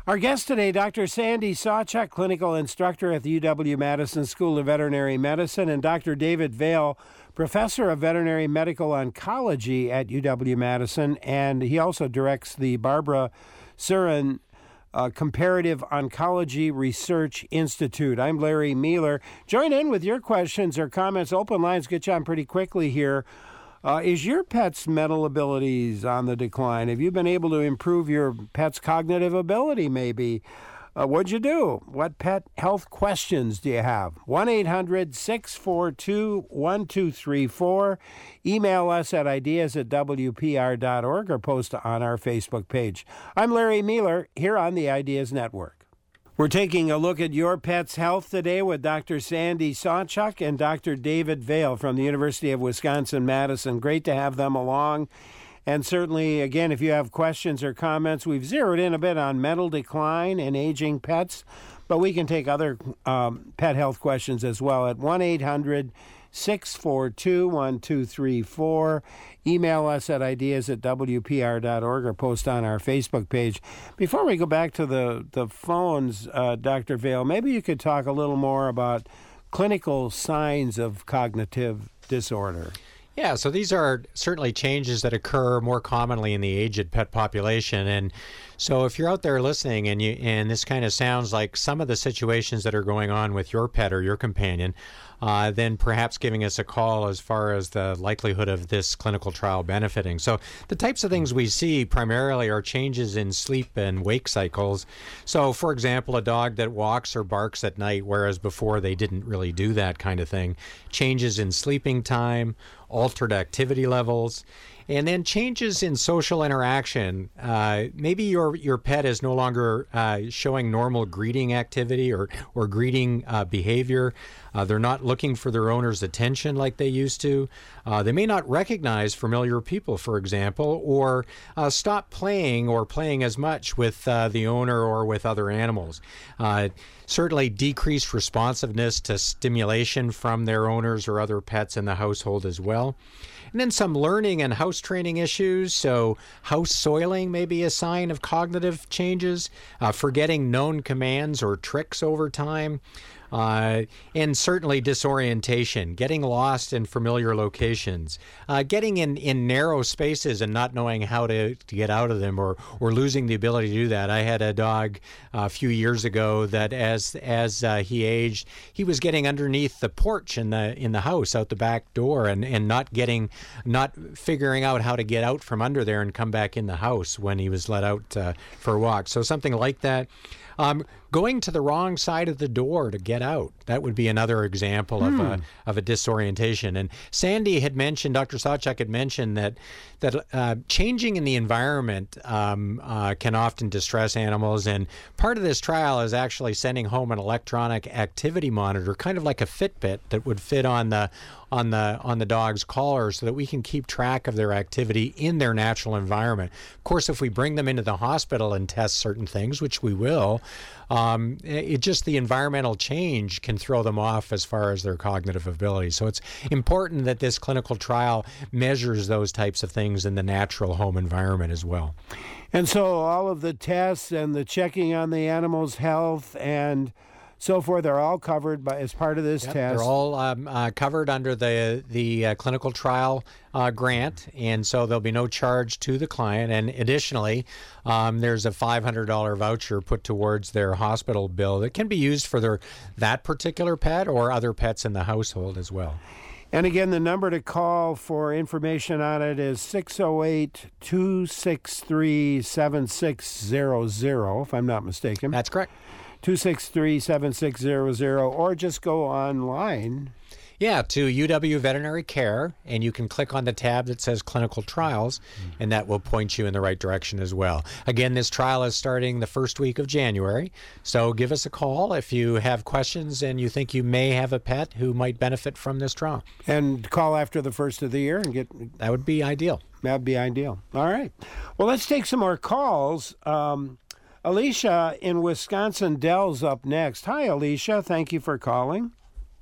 Our guest today, Doctor Sandy Sawchuk, clinical instructor at the U W-Madison School of Veterinary Medicine, and Doctor David Vail, professor of veterinary medical oncology at U W-Madison, and he also directs the Barbara Surin uh, Comparative Oncology Research Institute. I'm Larry Mealer. Join in with your questions or comments. Open lines get you on pretty quickly here. Uh, is your pet's mental abilities on the decline? Have you been able to improve your pet's cognitive ability, maybe? Uh, what'd you do? What pet health questions do you have? one eight hundred six four two one two three four. Email us at ideas at w p r dot org or post on our Facebook page. I'm Larry Mealer here on the Ideas Network. We're taking a look at your pet's health today with Doctor Sandy Sawchuk and Doctor David Vail from the University of Wisconsin-Madison. Great to have them along. And certainly, again, if you have questions or comments, we've zeroed in a bit on mental decline and aging pets, but we can take other um, pet health questions as well at one eight hundred six four two one two three four. Email us at ideas at w p r dot org or post on our Facebook page. Before we go back to the, the phones, uh, Doctor Vail, maybe you could talk a little more about clinical signs of cognitive disorder. Yeah, so these are certainly changes that occur more commonly in the aged pet population. And so if you're out there listening and you and this kind of sounds like some of the situations that are going on with your pet or your companion, uh, then perhaps giving us a call as far as the likelihood of this clinical trial benefiting. So the types of things we see primarily are changes in sleep and wake cycles. So, for example, a dog that walks or barks at night, whereas before they didn't really do that kind of thing. Changes in sleeping time, altered activity levels, and then changes in social interaction. Uh, maybe your your pet is no longer uh, showing normal greeting activity or, or greeting uh, behavior. Uh, they're not looking for their owner's attention like they used to. Uh, they may not recognize familiar people, for example, or uh, stop playing or playing as much with uh, the owner or with other animals. Uh, certainly decreased responsiveness to stimulation from their owners or other pets in the household as well. And then some learning and house training issues. So house soiling may be a sign of cognitive changes, uh, forgetting known commands or tricks over time. Uh, and certainly disorientation, getting lost in familiar locations, uh, getting in, in narrow spaces and not knowing how to, to get out of them or, or losing the ability to do that. I had a dog uh, a few years ago that as as uh, he aged, he was getting underneath the porch in the in the house out the back door and, and not getting, not figuring out how to get out from under there and come back in the house when he was let out uh, for a walk. So something like that. Um, going to the wrong side of the door to get out. That would be another example hmm. of a of a disorientation. And Sandy had mentioned, Doctor Sawchuk had mentioned that that uh, changing in the environment um, uh, can often distress animals. And part of this trial is actually sending home an electronic activity monitor, kind of like a Fitbit that would fit on the on the on the dog's collar, so that we can keep track of their activity in their natural environment. Of course, if we bring them into the hospital and test certain things, which we will, um, it just the environmental change can throw them off as far as their cognitive ability. So it's important that this clinical trial measures those types of things in the natural home environment as well. And so all of the tests and the checking on the animal's health and so forth are all covered by as part of this yep, test. They're all um, uh, covered under the the uh, clinical trial uh, grant, and so there'll be no charge to the client. And additionally, um, there's a five hundred dollars voucher put towards their hospital bill that can be used for their that particular pet or other pets in the household as well. And again, the number to call for information on it is six oh eight, two six three, seven six zero zero, if I'm not mistaken. That's correct. two six three, seven six zero zero, or just go online. Yeah, to U W Veterinary Care, and you can click on the tab that says Clinical Trials, and that will point you in the right direction as well. Again, this trial is starting the first week of January, so give us a call if you have questions and you think you may have a pet who might benefit from this trial. And call after the first of the year and get... That would be ideal. That would be ideal. All right. Well, let's take some more calls. Um, Alicia in Wisconsin Dells up next. Hi, Alicia. Thank you for calling.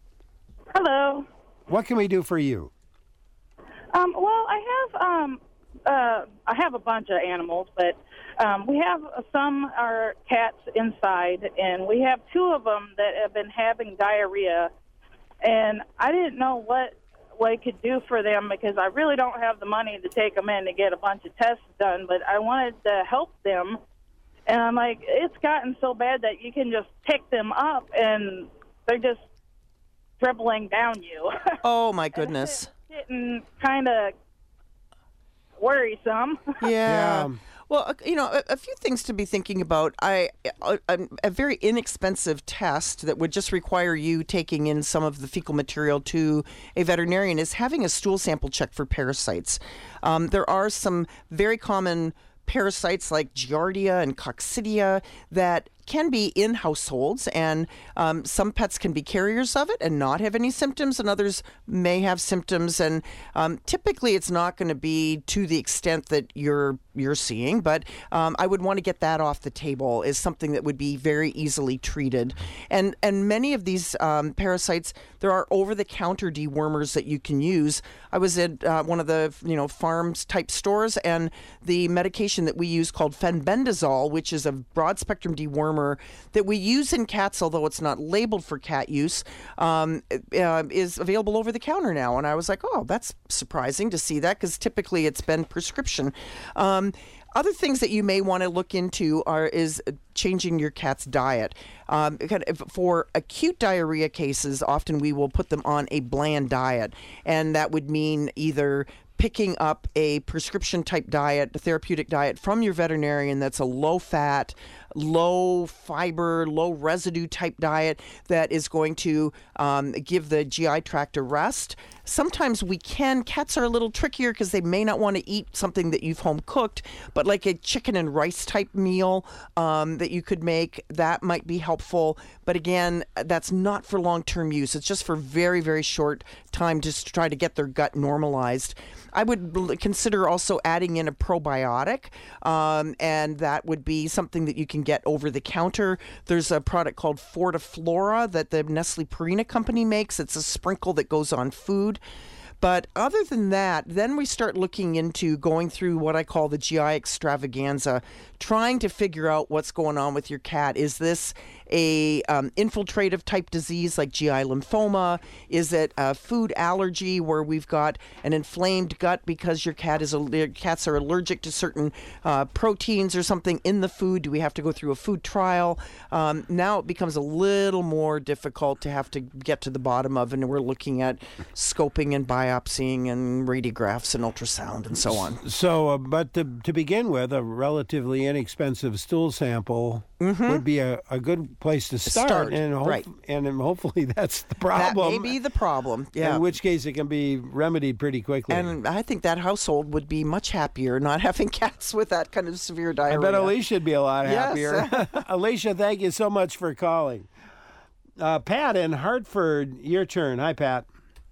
Hello. What can we do for you? Um, well, I have um, uh, I have a bunch of animals, but Um, we have some are cats inside, and we have two of them that have been having diarrhea. And I didn't know what what I could do for them because I really don't have the money to take them in to get a bunch of tests done. But I wanted to help them, and I'm like, it's gotten so bad that you can just pick them up, and they're just dribbling down you. Oh my goodness! It's getting kind of worrisome. Yeah. Yeah. Well, uh, you know, a, a few things to be thinking about. I a, a, a very inexpensive test that would just require you taking in some of the fecal material to a veterinarian is having a stool sample check for parasites. Um, there are some very common parasites like Giardia and Coccidia that can be in households, and um, some pets can be carriers of it and not have any symptoms, and others may have symptoms. And um, typically, it's not going to be to the extent that you're you're seeing, but um, I would want to get that off the table. Is something that would be very easily treated, and and many of these um, parasites, there are over-the-counter dewormers that you can use. I was at uh, one of the you know farms type stores, and the medication that we use called fenbendazole, which is a broad-spectrum dewormer that we use in cats, although it's not labeled for cat use, um, uh, is available over the counter now. And I was like, oh, that's surprising to see that, because typically it's been prescription. Um, Other things that you may want to look into are is changing your cat's diet. Um, kind of for acute diarrhea cases, often we will put them on a bland diet, and that would mean either picking up a prescription type diet, a therapeutic diet from your veterinarian that's a low fat, low fiber, low residue type diet that is going to um, give the G I tract a rest. Sometimes we can, cats are a little trickier because they may not want to eat something that you've home cooked, but like a chicken and rice type meal um, that you could make, that might be helpful. But again, that's not for long-term use. It's just for very, very short time just to try to get their gut normalized. I would consider also adding in a probiotic, um, and that would be something that you can get over the counter. There's a product called Fortiflora that the Nestle Purina company makes. It's a sprinkle that goes on food. But other than that, then we start looking into going through what I call the G I extravaganza, trying to figure out what's going on with your cat. Is this a um, infiltrative type disease like G I lymphoma? Is it a food allergy where we've got an inflamed gut because your cat is a, your cats are allergic to certain uh, proteins or something in the food? Do we have to go through a food trial? Um, now it becomes a little more difficult to have to get to the bottom of, and we're looking at scoping and biopsying and radiographs and ultrasound and so on. So, uh, but to, to begin with, a relatively inexpensive stool sample mm-hmm. would be a, a good place to start, start. and, hope, right. and hopefully that's the problem. That may be the problem, yeah. In which case it can be remedied pretty quickly. And I think that household would be much happier not having cats with that kind of severe diarrhea. I bet Alicia would be a lot happier. Yes. Alicia, thank you so much for calling. Uh, Pat in Hartford, your turn. Hi, Pat.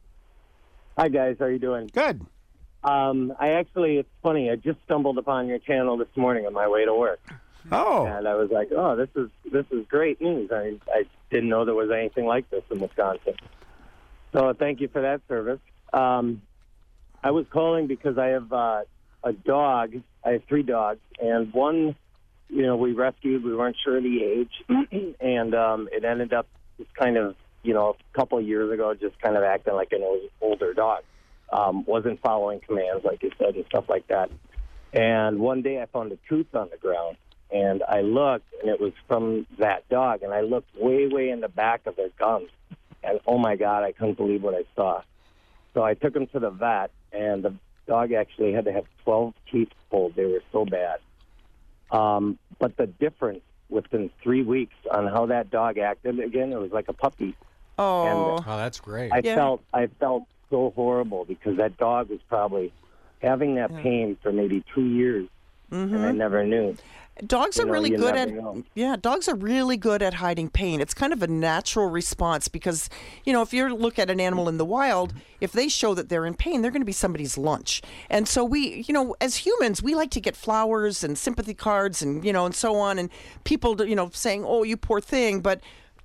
Hi, guys. How are you doing? Good. Um, I actually, it's funny, I just stumbled upon your channel this morning on my way to work. Oh. And I was like, oh, this is this is great news. I, I didn't know there was anything like this in Wisconsin. So thank you for that service. Um, I was calling because I have uh, a dog. I have three dogs. And one, you know, we rescued. We weren't sure of the age. and um, it ended up just kind of, you know, a couple of years ago, just kind of acting like an older dog. Um, wasn't following commands, like you said, and stuff like that. And one day I found a tooth on the ground, and I looked, and it was from that dog, and I looked way, way in the back of their gums, and oh my God, I couldn't believe what I saw. So I took him to the vet, and the dog actually had to have twelve teeth pulled. They were so bad. Um, but the difference within three weeks on how that dog acted, again, it was like a puppy. Oh, and oh that's great. I yeah. felt I felt so horrible because that dog was probably having that yeah. pain for maybe two years, mm-hmm. and I never knew. Dogs you are know, really you good never at know. yeah. Dogs are really good at hiding pain. It's kind of a natural response because, you know, if you look at an animal in the wild, if they show that they're in pain, they're going to be somebody's lunch. And so we, you know, as humans, we like to get flowers and sympathy cards and you know and so on, and people, you know, saying, "Oh, you poor thing," but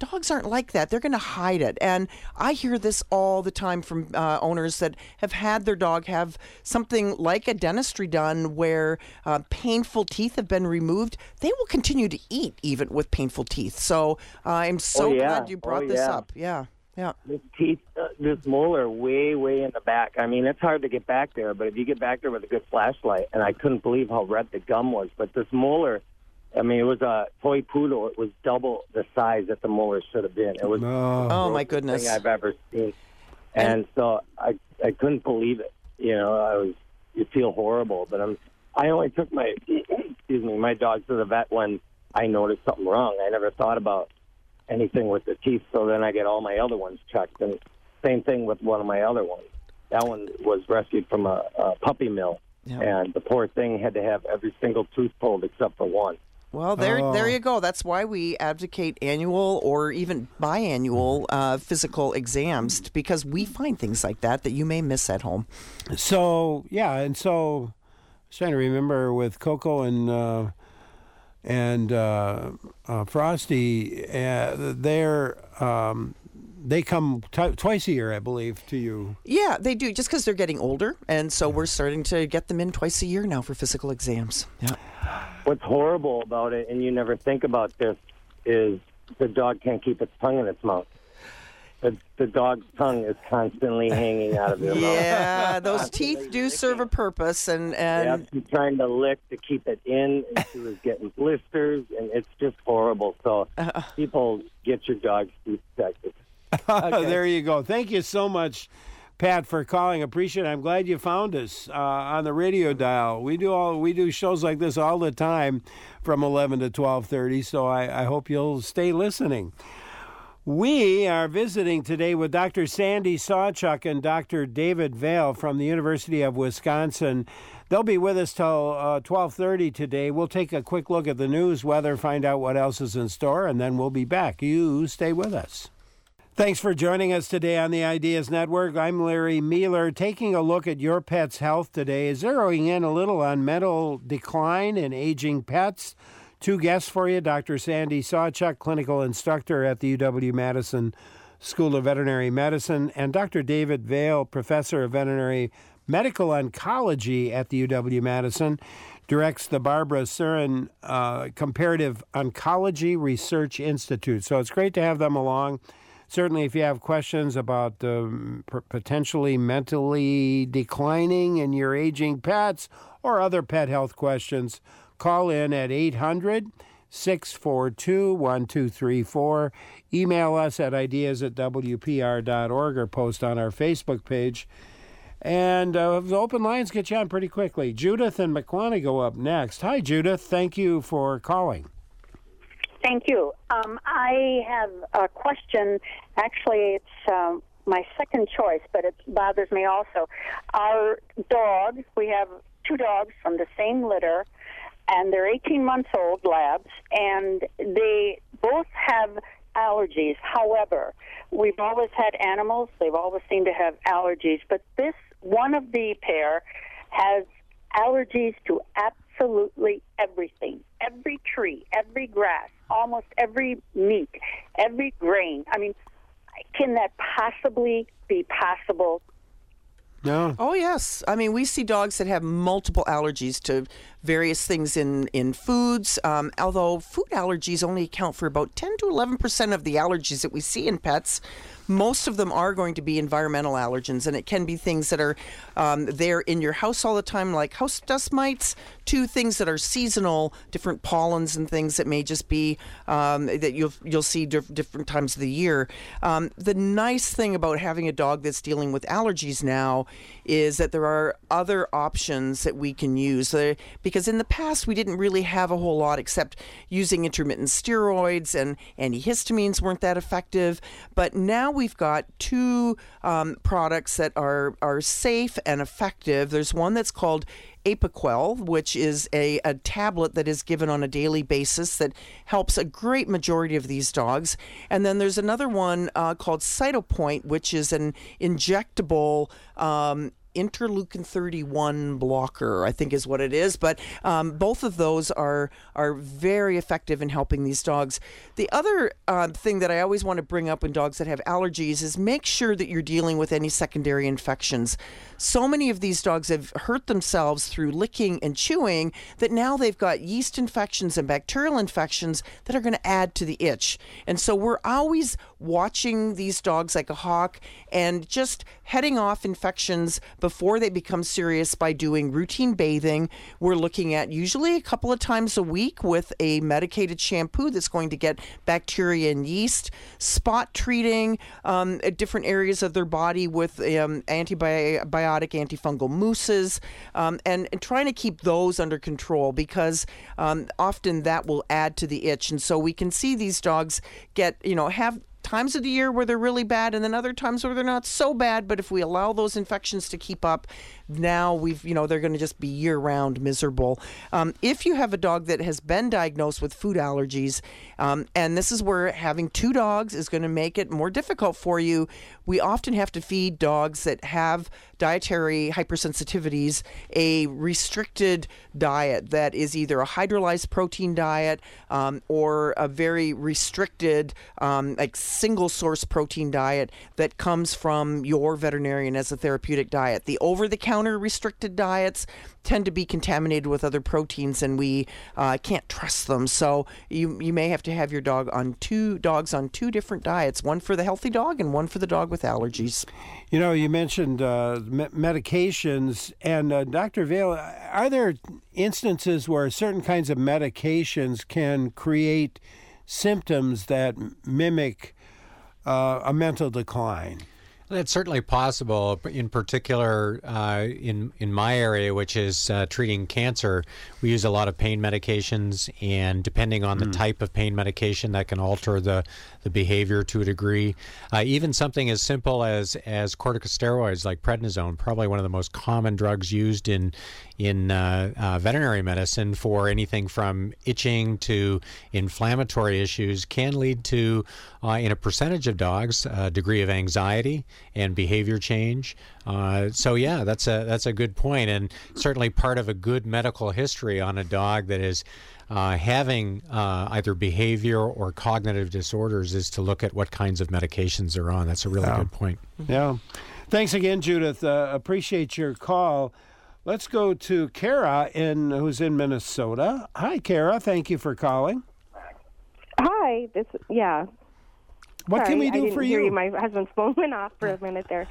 dogs aren't like that. They're going to hide it. And I hear this all the time from uh, owners that have had their dog have something like a dentistry done where uh, painful teeth have been removed. They will continue to eat even with painful teeth. So uh, I'm so oh, yeah. glad you brought oh, this yeah. up. Yeah, yeah. This teeth, uh, this molar way, way in the back. I mean, it's hard to get back there, but if you get back there with a good flashlight, and I couldn't believe how red the gum was, but this molar, I mean, it was a toy poodle. It was double the size that the molar should have been. It was oh, oh my the goodness thing I've ever seen, and, and so I I couldn't believe it. You know, I was you feel horrible, but I'm I only took my excuse me my dog to the vet when I noticed something wrong. I never thought about anything with the teeth, so then I get all my other ones checked, and same thing with one of my other ones. That one was rescued from a, a puppy mill, yeah. and the poor thing had to have every single tooth pulled except for one. Well, there, oh. there you go. That's why we advocate annual or even biannual uh, physical exams, because we find things like that that you may miss at home. So yeah, and so I was trying to remember with Coco and uh, and uh, uh, Frosty, uh, they're um, they come t- twice a year, I believe, to you. Yeah, they do, just because they're getting older, and so we're starting to get them in twice a year now for physical exams. Yeah. What's horrible about it, and you never think about this, is the dog can't keep its tongue in its mouth. The, the dog's tongue is constantly hanging out of their mouth. Yeah, those teeth do serve a purpose, and and yeah, she's trying to lick to keep it in, and she was getting blisters, and it's just horrible. So uh, people, get your dog's teeth checked. Okay. There you go. Thank you so much, Pat, for calling. Appreciate it. I'm glad you found us uh, on the radio dial. We do all we do shows like this all the time from eleven to twelve thirty, so I, I hope you'll stay listening. We are visiting today with Doctor Sandy Sawchuk and Doctor David Vail from the University of Wisconsin. They'll be with us till uh, twelve thirty today. We'll take a quick look at the news, weather, find out what else is in store, and then we'll be back. You stay with us. Thanks for joining us today on the Ideas Network. I'm Larry Mealer, taking a look at your pet's health today, zeroing in a little on mental decline in aging pets. Two guests for you, Doctor Sandy Sawchuk, clinical instructor at the U W-Madison School of Veterinary Medicine, and Doctor David Vail, professor of veterinary medical oncology at the U W-Madison, directs the Barbara Surin uh, Comparative Oncology Research Institute. So it's great to have them along. Certainly, if you have questions about um, p- potentially mentally declining in your aging pets or other pet health questions, call in at eight hundred, six four two, one two three four. Email us at ideas at w p r dot org or post on our Facebook page. And uh, the open lines get you on pretty quickly. Judith and McQuaney go up next. Hi, Judith. Thank you for calling. Thank you. Um, I have a question. Actually, it's um, my second choice, but it bothers me also. Our dog, we have two dogs from the same litter, and they're eighteen months old labs, and they both have allergies. However, we've always had animals. They've always seemed to have allergies, but this one of the pair has allergies to absolutely everything, every tree, every grass, almost every meat, every grain. I mean, can that possibly be possible? No. Oh, yes. I mean, we see dogs that have multiple allergies to various things in, in foods, um, although food allergies only account for about ten to eleven percent of the allergies that we see in pets. Most of them are going to be environmental allergens, and it can be things that are um, there in your house all the time, like house dust mites, to things that are seasonal, different pollens and things that may just be um, that you'll you'll see diff- different times of the year. Um, the nice thing about having a dog that's dealing with allergies now is that there are other options that we can use. Uh, because in the past, we didn't really have a whole lot except using intermittent steroids, and antihistamines weren't that effective. But now we've got two um, products that are, are safe and effective. There's one that's called Apoquel, which is a, a tablet that is given on a daily basis that helps a great majority of these dogs. And then there's another one uh, called Cytopoint, which is an injectable um, interleukin thirty-one blocker, I think is what it is. But um, both of those are are very effective in helping these dogs. The other uh, thing that I always want to bring up in dogs that have allergies is make sure that you're dealing with any secondary infections. So many of these dogs have hurt themselves through licking and chewing that now they've got yeast infections and bacterial infections that are going to add to the itch. And so we're always watching these dogs like a hawk and just heading off infections before they become serious by doing routine bathing. We're looking at usually a couple of times a week with a medicated shampoo that's going to get bacteria and yeast, spot treating um, at different areas of their body with um, antibiotic, antifungal mousses, um, and, and trying to keep those under control because um, often that will add to the itch. And so we can see these dogs get, you know, have times of the year where they're really bad and then other times where they're not so bad, but if we allow those infections to keep up, now we've, you know, they're going to just be year-round miserable. Um, if you have a dog that has been diagnosed with food allergies, um, and this is where having two dogs is going to make it more difficult for you, we often have to feed dogs that have dietary hypersensitivities a restricted diet that is either a hydrolyzed protein diet um, or a very restricted, um, like single source protein diet that comes from your veterinarian as a therapeutic diet. The over-the-counter restricted diets tend to be contaminated with other proteins, and we uh, can't trust them. So you you may have to have your dog on two dogs on two different diets, one for the healthy dog and one for the dog with allergies. You know, you mentioned uh, me- medications, and uh, Doctor Vale, are there instances where certain kinds of medications can create symptoms that mimic uh, a mental decline? That's certainly possible. In particular, uh, in in my area, which is uh, treating cancer, we use a lot of pain medications, and depending on the mm. type of pain medication, that can alter the, the behavior to a degree. Uh, even something as simple as as corticosteroids, like prednisone, probably one of the most common drugs used in in uh, uh, veterinary medicine for anything from itching to inflammatory issues, can lead to, uh, in a percentage of dogs, a degree of anxiety and behavior change. Uh, so yeah, that's a that's a good point, and certainly part of a good medical history on a dog that is uh, having uh, either behavior or cognitive disorders is to look at what kinds of medications they're on. That's a really yeah. good point. Yeah. Thanks again, Judith. Uh, appreciate your call. Let's go to Kara, in who's in Minnesota. Hi, Kara. Thank you for calling. Hi. This yeah. What Sorry, can we do I didn't for hear you? you? My husband's phone went off for a minute there.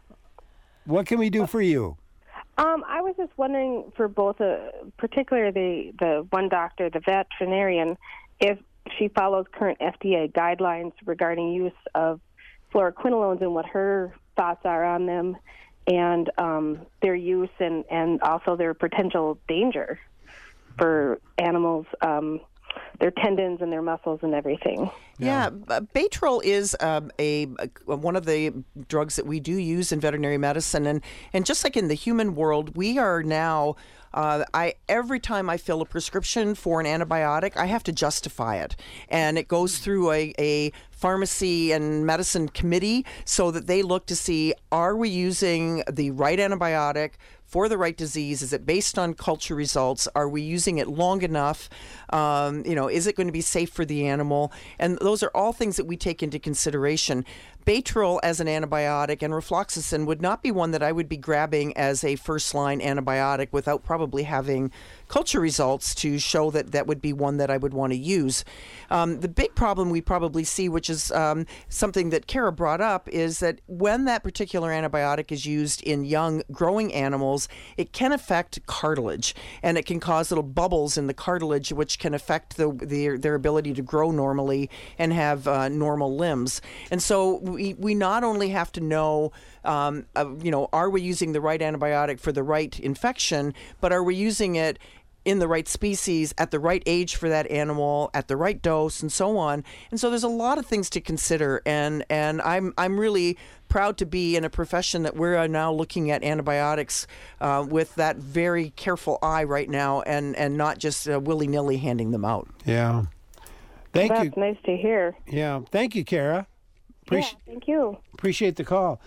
What can we do for you? Um, I was just wondering for both, uh, particularly the, the one doctor, the veterinarian, if she follows current F D A guidelines regarding use of fluoroquinolones and what her thoughts are on them and um, their use and, and also their potential danger for animals, um, their tendons and their muscles and everything. Yeah, yeah Baytril is um, a, a one of the drugs that we do use in veterinary medicine, and and just like in the human world, we are now. Uh, I every time I fill a prescription for an antibiotic, I have to justify it, and it goes through a, a pharmacy and medicine committee so that they look to see, are we using the right antibiotic for the right disease? Is it based on culture results? Are we using it long enough? Um, you know, is it going to be safe for the animal? And those are all things that we take into consideration. Baytril as an antibiotic and rofloxacin would not be one that I would be grabbing as a first-line antibiotic without probably having culture results to show that that would be one that I would want to use. Um, the big problem we probably see, which is um, something that Kara brought up, is that when that particular antibiotic is used in young growing animals, it can affect cartilage, and it can cause little bubbles in the cartilage, which can affect the, the, their ability to grow normally and have uh, normal limbs. And so we, we not only have to know, um, uh, you know, are we using the right antibiotic for the right infection, but are we using it in the right species, at the right age for that animal, at the right dose, and so on. And so there's a lot of things to consider, and and I'm I'm really proud to be in a profession that we're now looking at antibiotics uh, with that very careful eye right now, and and not just uh, willy-nilly handing them out. Yeah. Thank That's you. That's nice to hear. Yeah. Thank you, Kara. Appreci- yeah, thank you. Appreciate the call.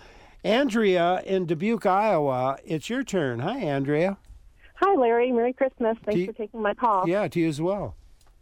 Andrea in Dubuque, Iowa, it's your turn. Hi, Andrea. Hi, Larry. Merry Christmas. Thanks you, for taking my call. Yeah, to you as well.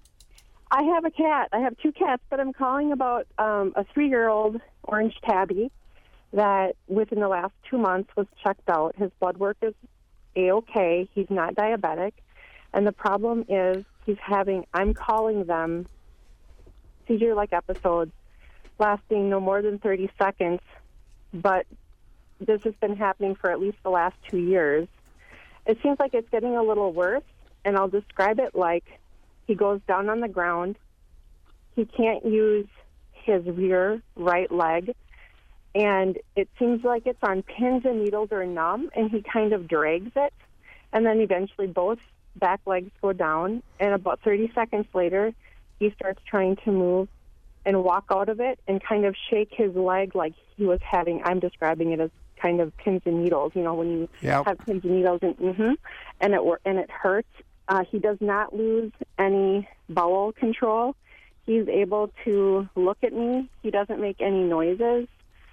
I have a cat. I have two cats, but I'm calling about um, a three-year-old orange tabby that within the last two months was checked out. His blood work is A-okay. He's not diabetic. And the problem is he's having, I'm calling them seizure-like episodes lasting no more than thirty seconds, but this has been happening for at least the last two years. It seems like it's getting a little worse, and I'll describe it like he goes down on the ground. He can't use his rear right leg, and it seems like it's on pins and needles or numb, and he kind of drags it, and then eventually both back legs go down, and about thirty seconds later, he starts trying to move and walk out of it and kind of shake his leg like he was having, I'm describing it as kind of pins and needles, you know, when you yep. have pins and needles, and, mm-hmm, and, it, and it hurts. Uh, he does not lose any bowel control. He's able to look at me. He doesn't make any noises.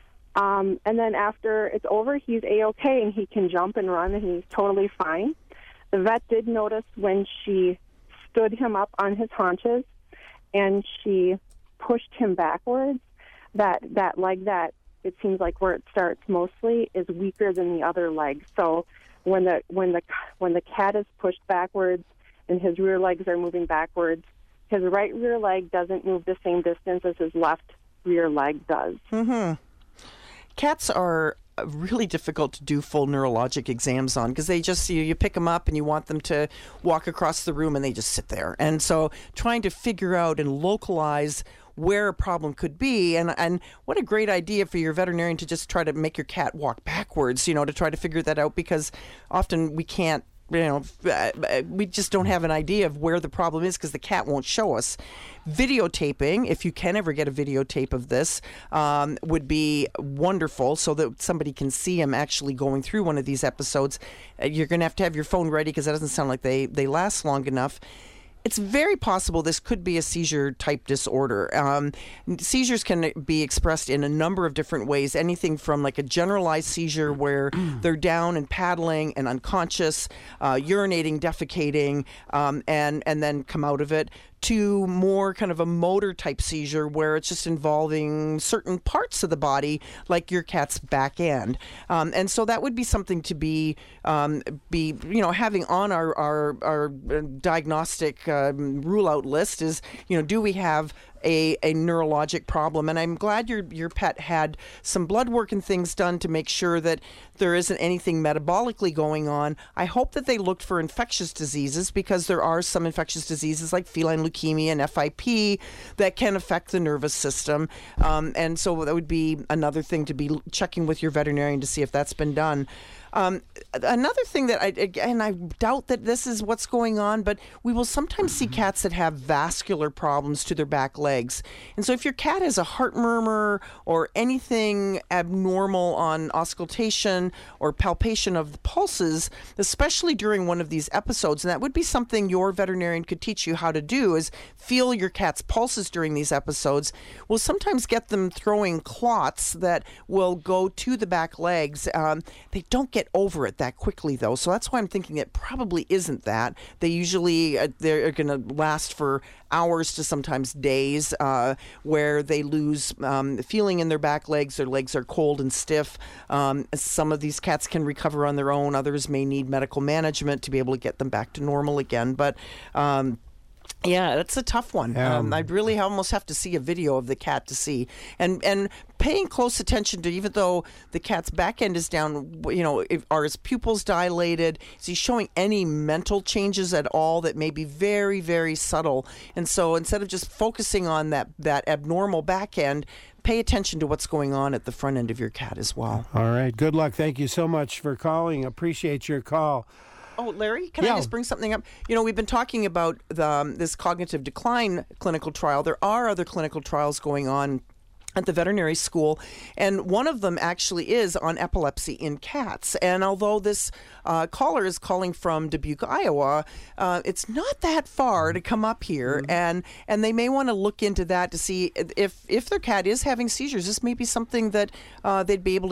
Um, and then after it's over, he's A-okay, and he can jump and run, and he's totally fine. The vet did notice when she stood him up on his haunches and she pushed him backwards, that that leg that it seems like where it starts mostly is weaker than the other leg. So when the when the when the cat is pushed backwards and his rear legs are moving backwards, his right rear leg doesn't move the same distance as his left rear leg does. Mm-hmm. Cats are really difficult to do full neurologic exams on because they just, you, you pick them up and you want them to walk across the room and they just sit there. And so trying to figure out and localize where a problem could be, and and what a great idea for your veterinarian to just try to make your cat walk backwards, you know, to try to figure that out, because often we can't, you know, we just don't have an idea of where the problem is because the cat won't show us. Videotaping, if you can ever get a videotape of this, um, would be wonderful so that somebody can see him actually going through one of these episodes. Uh, you're going to have to have your phone ready because that doesn't sound like they, they last long enough. It's very possible this could be a seizure-type disorder. Um, seizures can be expressed in a number of different ways, anything from like a generalized seizure where they're down and paddling and unconscious, uh, urinating, defecating, um, and, and then come out of it, to more kind of a motor-type seizure where it's just involving certain parts of the body, like your cat's back end. Um, and so that would be something to be, um, be you know, having on our, our, our diagnostic um, rule-out list is, you know, do we have A, a neurologic problem? And I'm glad your your pet had some blood work and things done to make sure that there isn't anything metabolically going on. I hope that they looked for infectious diseases, because there are some infectious diseases like feline leukemia and F I P that can affect the nervous system. Um, and so that would be another thing to be checking with your veterinarian to see if that's been done. Um, another thing that I, and I doubt that this is what's going on, but we will sometimes see cats that have vascular problems to their back legs. And so if your cat has a heart murmur or anything abnormal on auscultation or palpation of the pulses, especially during one of these episodes, and that would be something your veterinarian could teach you how to do, is feel your cat's pulses during these episodes. We'll sometimes get them throwing clots that will go to the back legs. Um, they don't get over it that quickly, though, so that's why I'm thinking it probably isn't that. They usually uh, they're going to last for hours to sometimes days, uh, where they lose um, feeling in their back legs. Their legs are cold and stiff. Um, some of these cats can recover on their own. Others may need medical management to be able to get them back to normal again. But um, yeah, that's a tough one. Um, um, I'd really almost have to see a video of the cat to see. And and paying close attention to, even though the cat's back end is down, you know, if, are his pupils dilated? Is he showing any mental changes at all that may be very, very subtle? And so instead of just focusing on that, that abnormal back end, pay attention to what's going on at the front end of your cat as well. All right. Good luck. Thank you so much for calling. Appreciate your call. Oh, Larry, can yeah. I just bring something up? You know, we've been talking about the, um, this cognitive decline clinical trial. There are other clinical trials going on at the veterinary school, and one of them actually is on epilepsy in cats. And although this uh, caller is calling from Dubuque, Iowa, uh, it's not that far to come up here, mm-hmm. and and they may want to look into that to see if if their cat is having seizures. This may be something that uh, they'd be able to get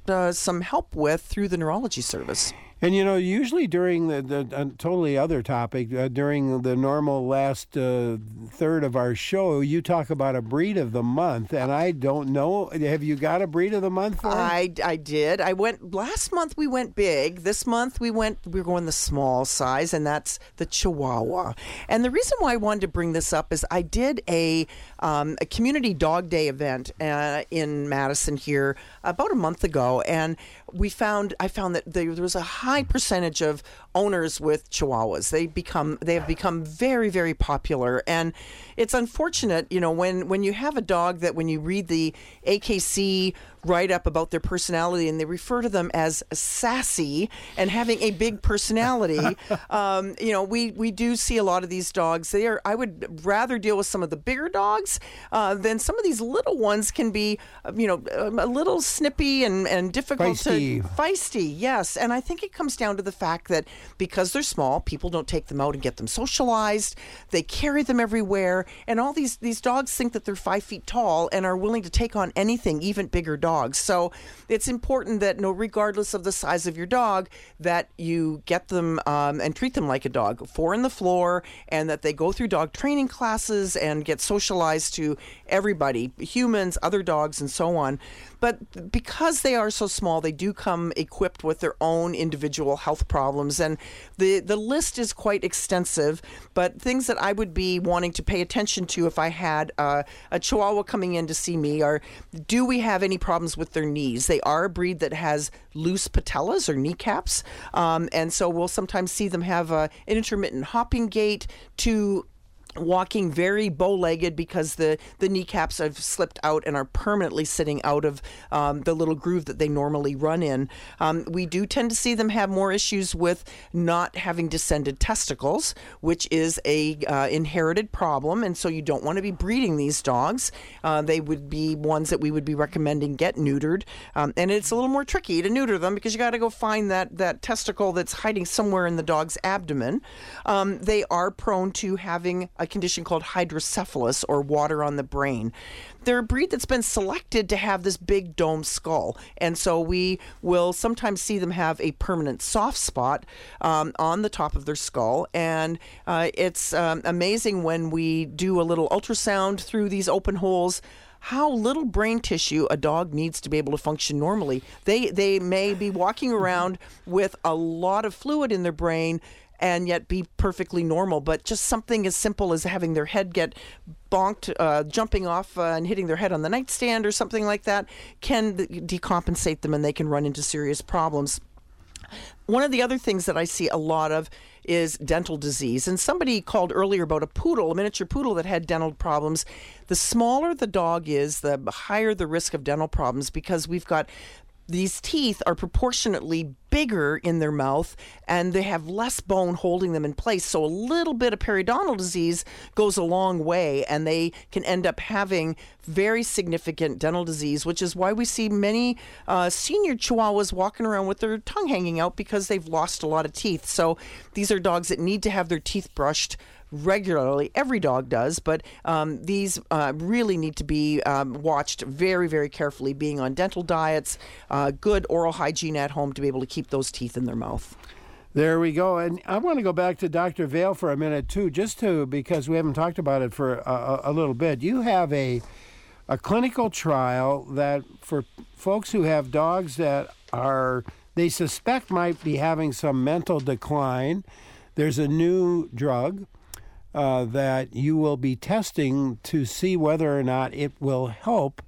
uh, some help with through the neurology service. And, you know, usually during the, the uh, totally other topic, uh, during the normal last uh, third of our show, you talk about a breed of the month, and I don't know. Have you got a breed of the month for I, I did. I went, last month we went big. This month we went, we we're going the small size, and that's the Chihuahua. And the reason why I wanted to bring this up is I did a, um, a community dog day event uh, in Madison here about a month ago, and we found, I found that there, there was a high percentage of owners with Chihuahuas. They become they have become very, very popular, and it's unfortunate, you know, when when you have a dog that when you read the A K C write up about their personality and they refer to them as sassy and having a big personality. um, you know, we we do see a lot of these dogs. They are. I would rather deal with some of the bigger dogs uh, than some of these little ones can be, uh, you know, a little snippy and and difficult feisty. to feisty. Yes, and I think it comes down to the fact that because they're small, people don't take them out and get them socialized. They carry them everywhere, and all these these dogs think that they're five feet tall and are willing to take on anything, even bigger dogs. So it's important that, no, regardless of the size of your dog, that you get them um, and treat them like a dog, four on the floor, and that they go through dog training classes and get socialized to everybody, humans, other dogs, and so on. But because they are so small, they do come equipped with their own individual health problems. And the, the list is quite extensive, but things that I would be wanting to pay attention to if I had uh, a Chihuahua coming in to see me are, do we have any problems with their knees? They are a breed that has loose patellas or kneecaps. Um, and so we'll sometimes see them have a, an intermittent hopping gait to walking very bow-legged because the, the kneecaps have slipped out and are permanently sitting out of um, the little groove that they normally run in. Um, we do tend to see them have more issues with not having descended testicles, which is a uh, inherited problem, and so you don't want to be breeding these dogs. Uh, they would be ones that we would be recommending get neutered, um, and it's a little more tricky to neuter them because you got to go find that, that testicle that's hiding somewhere in the dog's abdomen. Um, they are prone to having a condition called hydrocephalus, or water on the brain. They're a breed that's been selected to have this big dome skull, and so we will sometimes see them have a permanent soft spot um, on the top of their skull, and uh, it's um, amazing when we do a little ultrasound through these open holes how little brain tissue a dog needs to be able to function normally. They they may be walking around with a lot of fluid in their brain and yet be perfectly normal, but just something as simple as having their head get bonked, uh, jumping off uh, and hitting their head on the nightstand or something like that can decompensate them, and they can run into serious problems. One of the other things that I see a lot of is dental disease. And somebody called earlier about a poodle, a miniature poodle that had dental problems. The smaller the dog is, the higher the risk of dental problems, because we've got these teeth are proportionately bigger in their mouth and they have less bone holding them in place. So a little bit of periodontal disease goes a long way, and they can end up having very significant dental disease, which is why we see many uh, senior Chihuahuas walking around with their tongue hanging out because they've lost a lot of teeth. So these are dogs that need to have their teeth brushed regularly. Every dog does, but um, these uh, really need to be um, watched very, very carefully, being on dental diets, uh, good oral hygiene at home to be able to keep those teeth in their mouth. There we go. And I want to go back to Doctor Vale for a minute, too, just to, because we haven't talked about it for a, a little bit. You have a a clinical trial that for folks who have dogs that are, they suspect might be having some mental decline. There's a new drug uh, that you will be testing to see whether or not it will help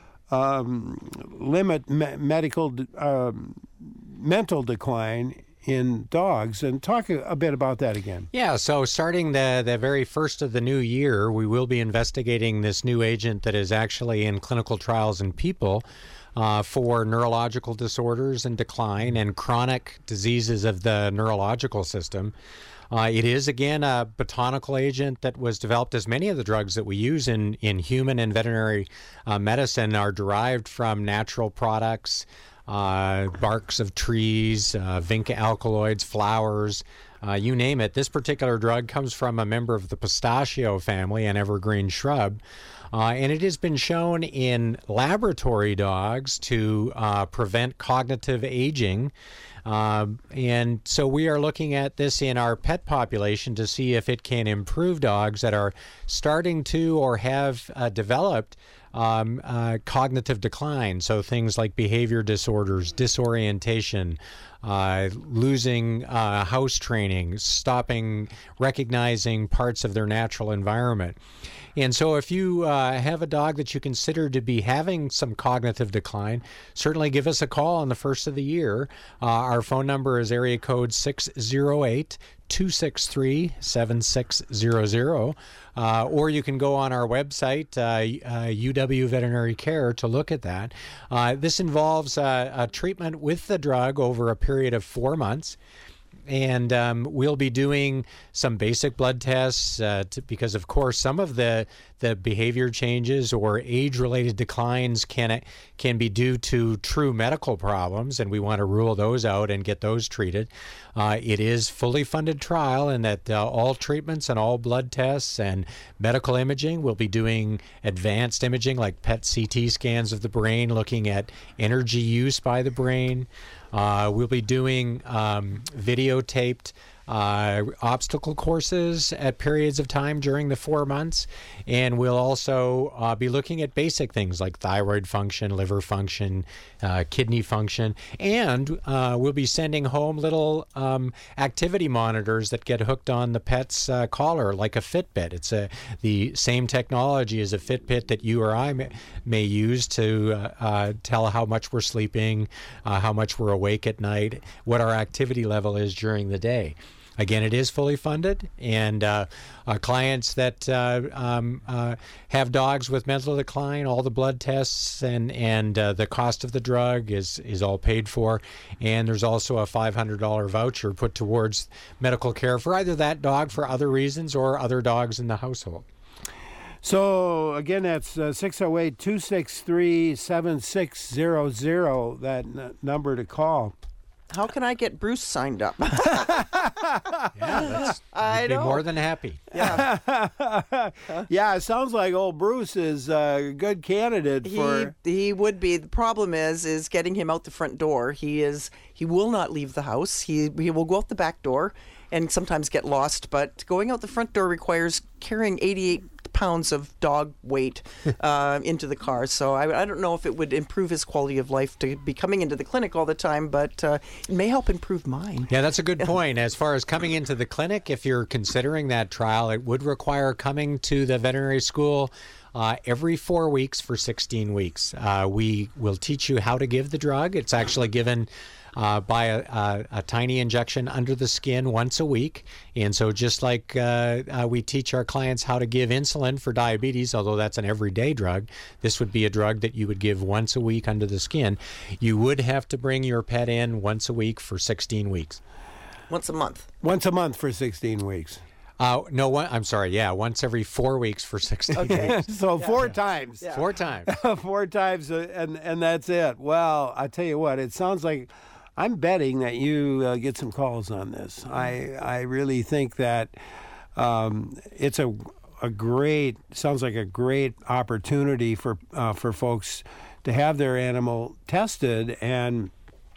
um, limit me- medical um, mental decline in dogs. And talk a, a bit about that again. Yeah, so starting the, the very first of the new year, we will be investigating this new agent that is actually in clinical trials in people uh, for neurological disorders and decline and chronic diseases of the neurological system. Uh, it is, again, a botanical agent that was developed, as many of the drugs that we use in, in human and veterinary uh, medicine are derived from natural products, uh, barks of trees, uh, vinca alkaloids, flowers, uh, you name it. This particular drug comes from a member of the pistachio family, an evergreen shrub. Uh, and it has been shown in laboratory dogs to uh, prevent cognitive aging. Uh, and so we are looking at this in our pet population to see if it can improve dogs that are starting to or have uh, developed um, uh, cognitive decline. So things like behavior disorders, disorientation, uh, losing uh, house training, stopping recognizing parts of their natural environment. And so if you uh, have a dog that you consider to be having some cognitive decline, certainly give us a call on the first of the year. Uh, our phone number is area code six oh eight, two six three, seven six zero zero. Uh, or you can go on our website, uh, uh, U W Veterinary Care, to look at that. Uh, this involves uh, a treatment with the drug over a period of four months. And um, we'll be doing some basic blood tests uh, to, because, of course, some of the the behavior changes or age-related declines can can be due to true medical problems, and we want to rule those out and get those treated. Uh, it is fully funded trial, in that uh, all treatments and all blood tests and medical imaging, we'll be doing advanced imaging like P E T C T scans of the brain, looking at energy use by the brain. Uh, we'll be doing um, videotaped uh, obstacle courses at periods of time during the four months. And we'll also uh, be looking at basic things like thyroid function, liver function, uh, kidney function. And uh, we'll be sending home little um, activity monitors that get hooked on the pet's uh, collar, like a Fitbit. It's a, the same technology as a Fitbit that you or I may, may use to uh, uh, tell how much we're sleeping, uh, how much we're awake at night, what our activity level is during the day. Again, it is fully funded, and uh, uh, clients that uh, um, uh, have dogs with mental decline, all the blood tests and and uh, the cost of the drug is is all paid for, and there's also a five hundred dollars voucher put towards medical care for either that dog for other reasons or other dogs in the household. So, again, that's uh, six oh eight, two six three, seven six zero zero, that n- number to call. How can I get Bruce signed up? Yeah, that's, I I'd be know. more than happy. Yeah. Yeah, it sounds like old Bruce is a good candidate He for. he would be. The problem is is getting him out the front door. He is he will not leave the house. He he will go out the back door and sometimes get lost. But going out the front door requires carrying eighty-eight pounds of dog weight uh, into the car. So I, I don't know if it would improve his quality of life to be coming into the clinic all the time, but uh, it may help improve mine. Yeah, that's a good point. As far as coming into the clinic, if you're considering that trial, it would require coming to the veterinary school uh, every four weeks for sixteen weeks. Uh, we will teach you how to give the drug. It's actually given Uh, by a, a, a tiny injection under the skin once a week. And so just like uh, uh, we teach our clients how to give insulin for diabetes, although that's an everyday drug, this would be a drug that you would give once a week under the skin. You would have to bring your pet in once a week for sixteen weeks. Once a month. Once a month for sixteen weeks. Uh, no, one, I'm sorry. Yeah, once every four weeks for sixteen Okay, weeks. so four yeah. times. Yeah. Four times. Four times, uh, and, and that's it. Well, I tell you what, it sounds like I'm betting that you uh, get some calls on this. I I really think that um, it's a a great sounds like a great opportunity for uh, for folks to have their animal tested and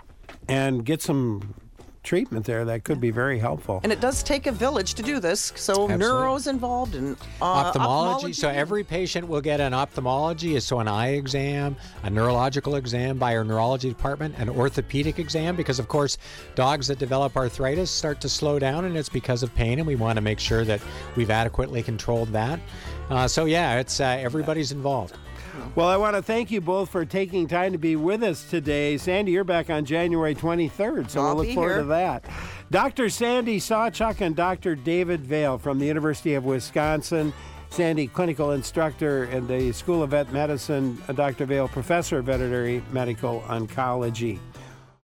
and get some treatment there that could be very helpful. And it does take a village to do this. So Absolutely. neuro's involved and uh, ophthalmology. ophthalmology. So every patient will get an ophthalmology, so an eye exam, a neurological exam by our neurology department, an orthopedic exam, because of course dogs that develop arthritis start to slow down, and it's because of pain, and we want to make sure that we've adequately controlled that. Uh, so yeah, it's uh, everybody's involved. Well, I want to thank you both for taking time to be with us today. Sandy, you're back on January twenty-third, so I'll we'll look be forward here. to that. Doctor Sandy Sawchuk and Doctor David Vail from the University of Wisconsin. Sandy, clinical instructor in the School of Vet Medicine. Doctor Vail, professor of veterinary medical oncology.